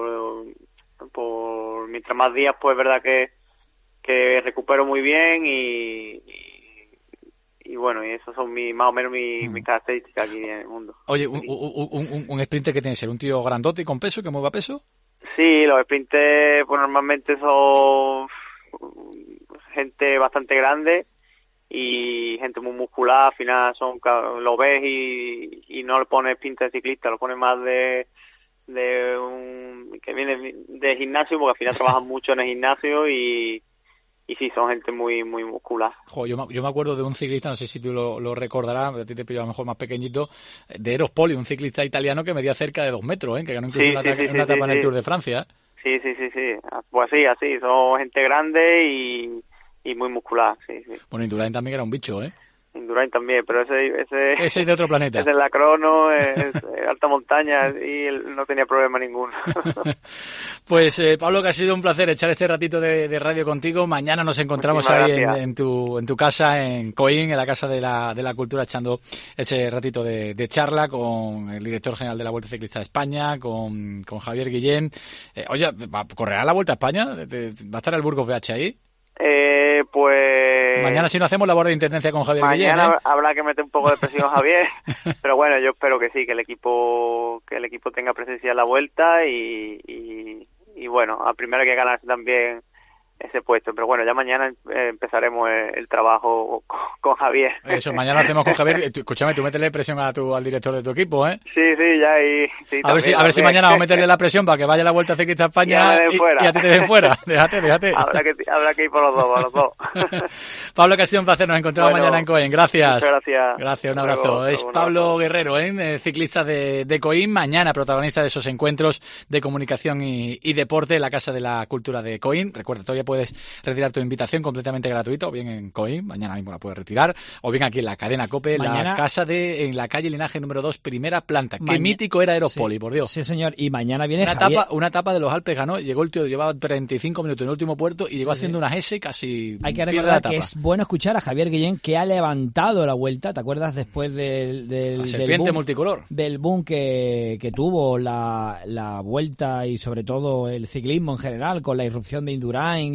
por mientras más días, pues es verdad que recupero muy bien y bueno, y esas son más o menos mis características aquí en el mundo. Oye, un sprinter que tiene que ser un tío grandote y con peso, que mueva peso. Sí, los sprinters pues normalmente son gente bastante grande y gente muy muscular. Al final lo ves y no le pones pinta de ciclista, lo pones más de un que viene de gimnasio, porque al final trabajan mucho en el gimnasio y sí, son gente muy muy muscular. Yo me acuerdo de un ciclista, no sé si tú lo recordarás, a ti te pillo a lo mejor más pequeñito, de Eros Poli, un ciclista italiano que medía cerca de 2 metros, que ganó incluso una etapa en el Tour de Francia. Sí. Pues sí, así, son gente grande y muy muscular, sí. Bueno, Indurain también era un bicho, Indurain también, pero ese es de otro planeta. Ese es la crono, es alta montaña y él no tenía problema ninguno. Pues Pablo, que ha sido un placer echar este ratito de radio contigo. Mañana nos encontramos ahí en tu casa, en Coín, en la Casa de la Cultura, echando ese ratito de charla con el director general de la Vuelta Ciclista de España, con Javier Guillén. Oye, ¿correrá la Vuelta a España? ¿Va a estar el Burgos BH ahí? Pues mañana, si no hacemos labor de intendencia con Javier Guillén, mañana habrá que meter un poco de presión a Javier, pero bueno, yo espero que sí, que el equipo tenga presencia en la vuelta y bueno, a primero hay que ganarse también ese puesto, pero bueno, ya mañana empezaremos el trabajo con Javier. Eso, mañana hacemos con Javier. Escúchame, tú métele presión al director de tu equipo, Sí, ya y sí, a ver si mañana vamos a meterle la presión para que vaya la Vuelta Ciclista a España y a ti te den fuera. Déjate. Habrá que ir por los dos. Pablo, que ha sido un placer, nos encontramos mañana en Coín. Gracias. Muchas gracias. Gracias, un abrazo. Es Pablo Guerrero, ciclista de Coín, mañana protagonista de esos encuentros de comunicación y deporte en la Casa de la Cultura de Coín. Recuerda, todavía puedes retirar tu invitación completamente gratuito, o bien en Coín, mañana mismo la puedes retirar, o bien aquí en la cadena COPE, mañana, la casa en la calle Linaje número 2, primera planta. Qué mítico era Eros Poli, por Dios. Sí, señor, y mañana viene una etapa de los Alpes ganó, llegó el tío, llevaba 35 minutos en el último puerto y llegó haciendo unas S casi. Hay que recordar que es bueno escuchar a Javier Guillén, que ha levantado la vuelta, ¿te acuerdas? Después del serpiente boom, multicolor. Del boom que tuvo la vuelta y sobre todo el ciclismo en general, con la irrupción de Indurain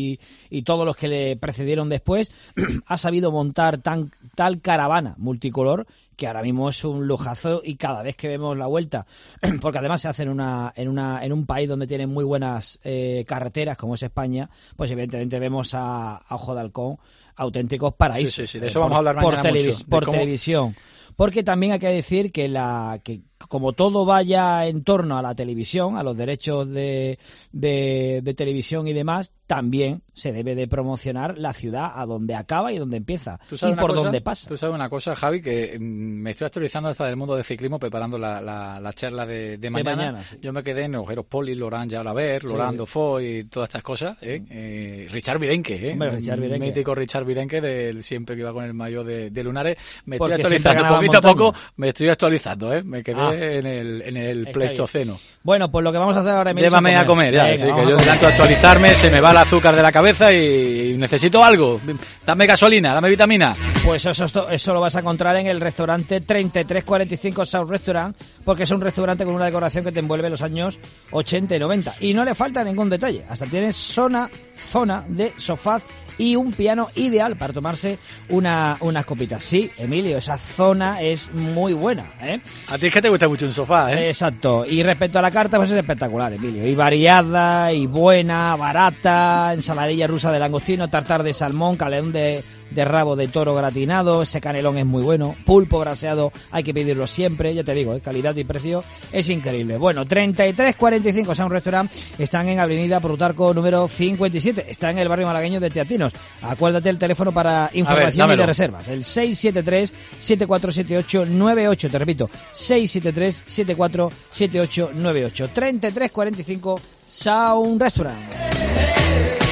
y todos los que le precedieron después, ha sabido montar tal caravana multicolor que ahora mismo es un lujazo, y cada vez que vemos la vuelta, porque además se hace en un país donde tienen muy buenas carreteras como es España, pues evidentemente vemos a Ojo de Halcón auténticos paraísos. Sí, de eso vamos a hablar mañana por televisión. Porque también hay que decir que como todo vaya en torno a la televisión, a los derechos de televisión y demás, también se debe de promocionar la ciudad a donde acaba y donde empieza y por donde pasa. Tú sabes una cosa, Javi, que me estoy actualizando hasta del mundo del ciclismo, preparando la charla de mañana. Sí. Yo me quedé en Eros Poli, Laurent Jalabert, Laurent Dauphin y todas estas cosas. Richard Virenque, Richard Virenque. Mítico Richard Virenque, siempre que iba con el maillot de lunares. Me estoy actualizando poquito a poco, me estoy actualizando, me quedé en el Pleistoceno. Bueno, pues lo que vamos a hacer ahora mismo. Llévame a comer, ya. Venga, así que yo intento actualizarme, se me va el azúcar de la cabeza y necesito algo. Dame gasolina, dame vitamina. Pues eso lo vas a encontrar en el restaurante 3345 South Restaurant, porque es un restaurante con una decoración que te envuelve los años 80 y 90. Y no le falta ningún detalle. Hasta tienes zona de sofás y un piano ideal para tomarse unas copitas. Sí, Emilio, esa zona es muy buena, A ti es que te gusta mucho un sofá, Exacto. Y respecto a la carta, pues es espectacular, Emilio. Y variada, y buena, barata, ensaladilla rusa de langostino, tartar de salmón, de rabo de toro gratinado, ese canelón es muy bueno, pulpo braseado hay que pedirlo siempre, ya te digo, calidad y precio es increíble. Bueno, 3345 Sound Restaurant, están en Avenida Plutarco número 57, está en el barrio malagueño de Teatinos. Acuérdate el teléfono para información y de reservas, el 673-747898, te repito, 673-747898, 3345 Sound Restaurant.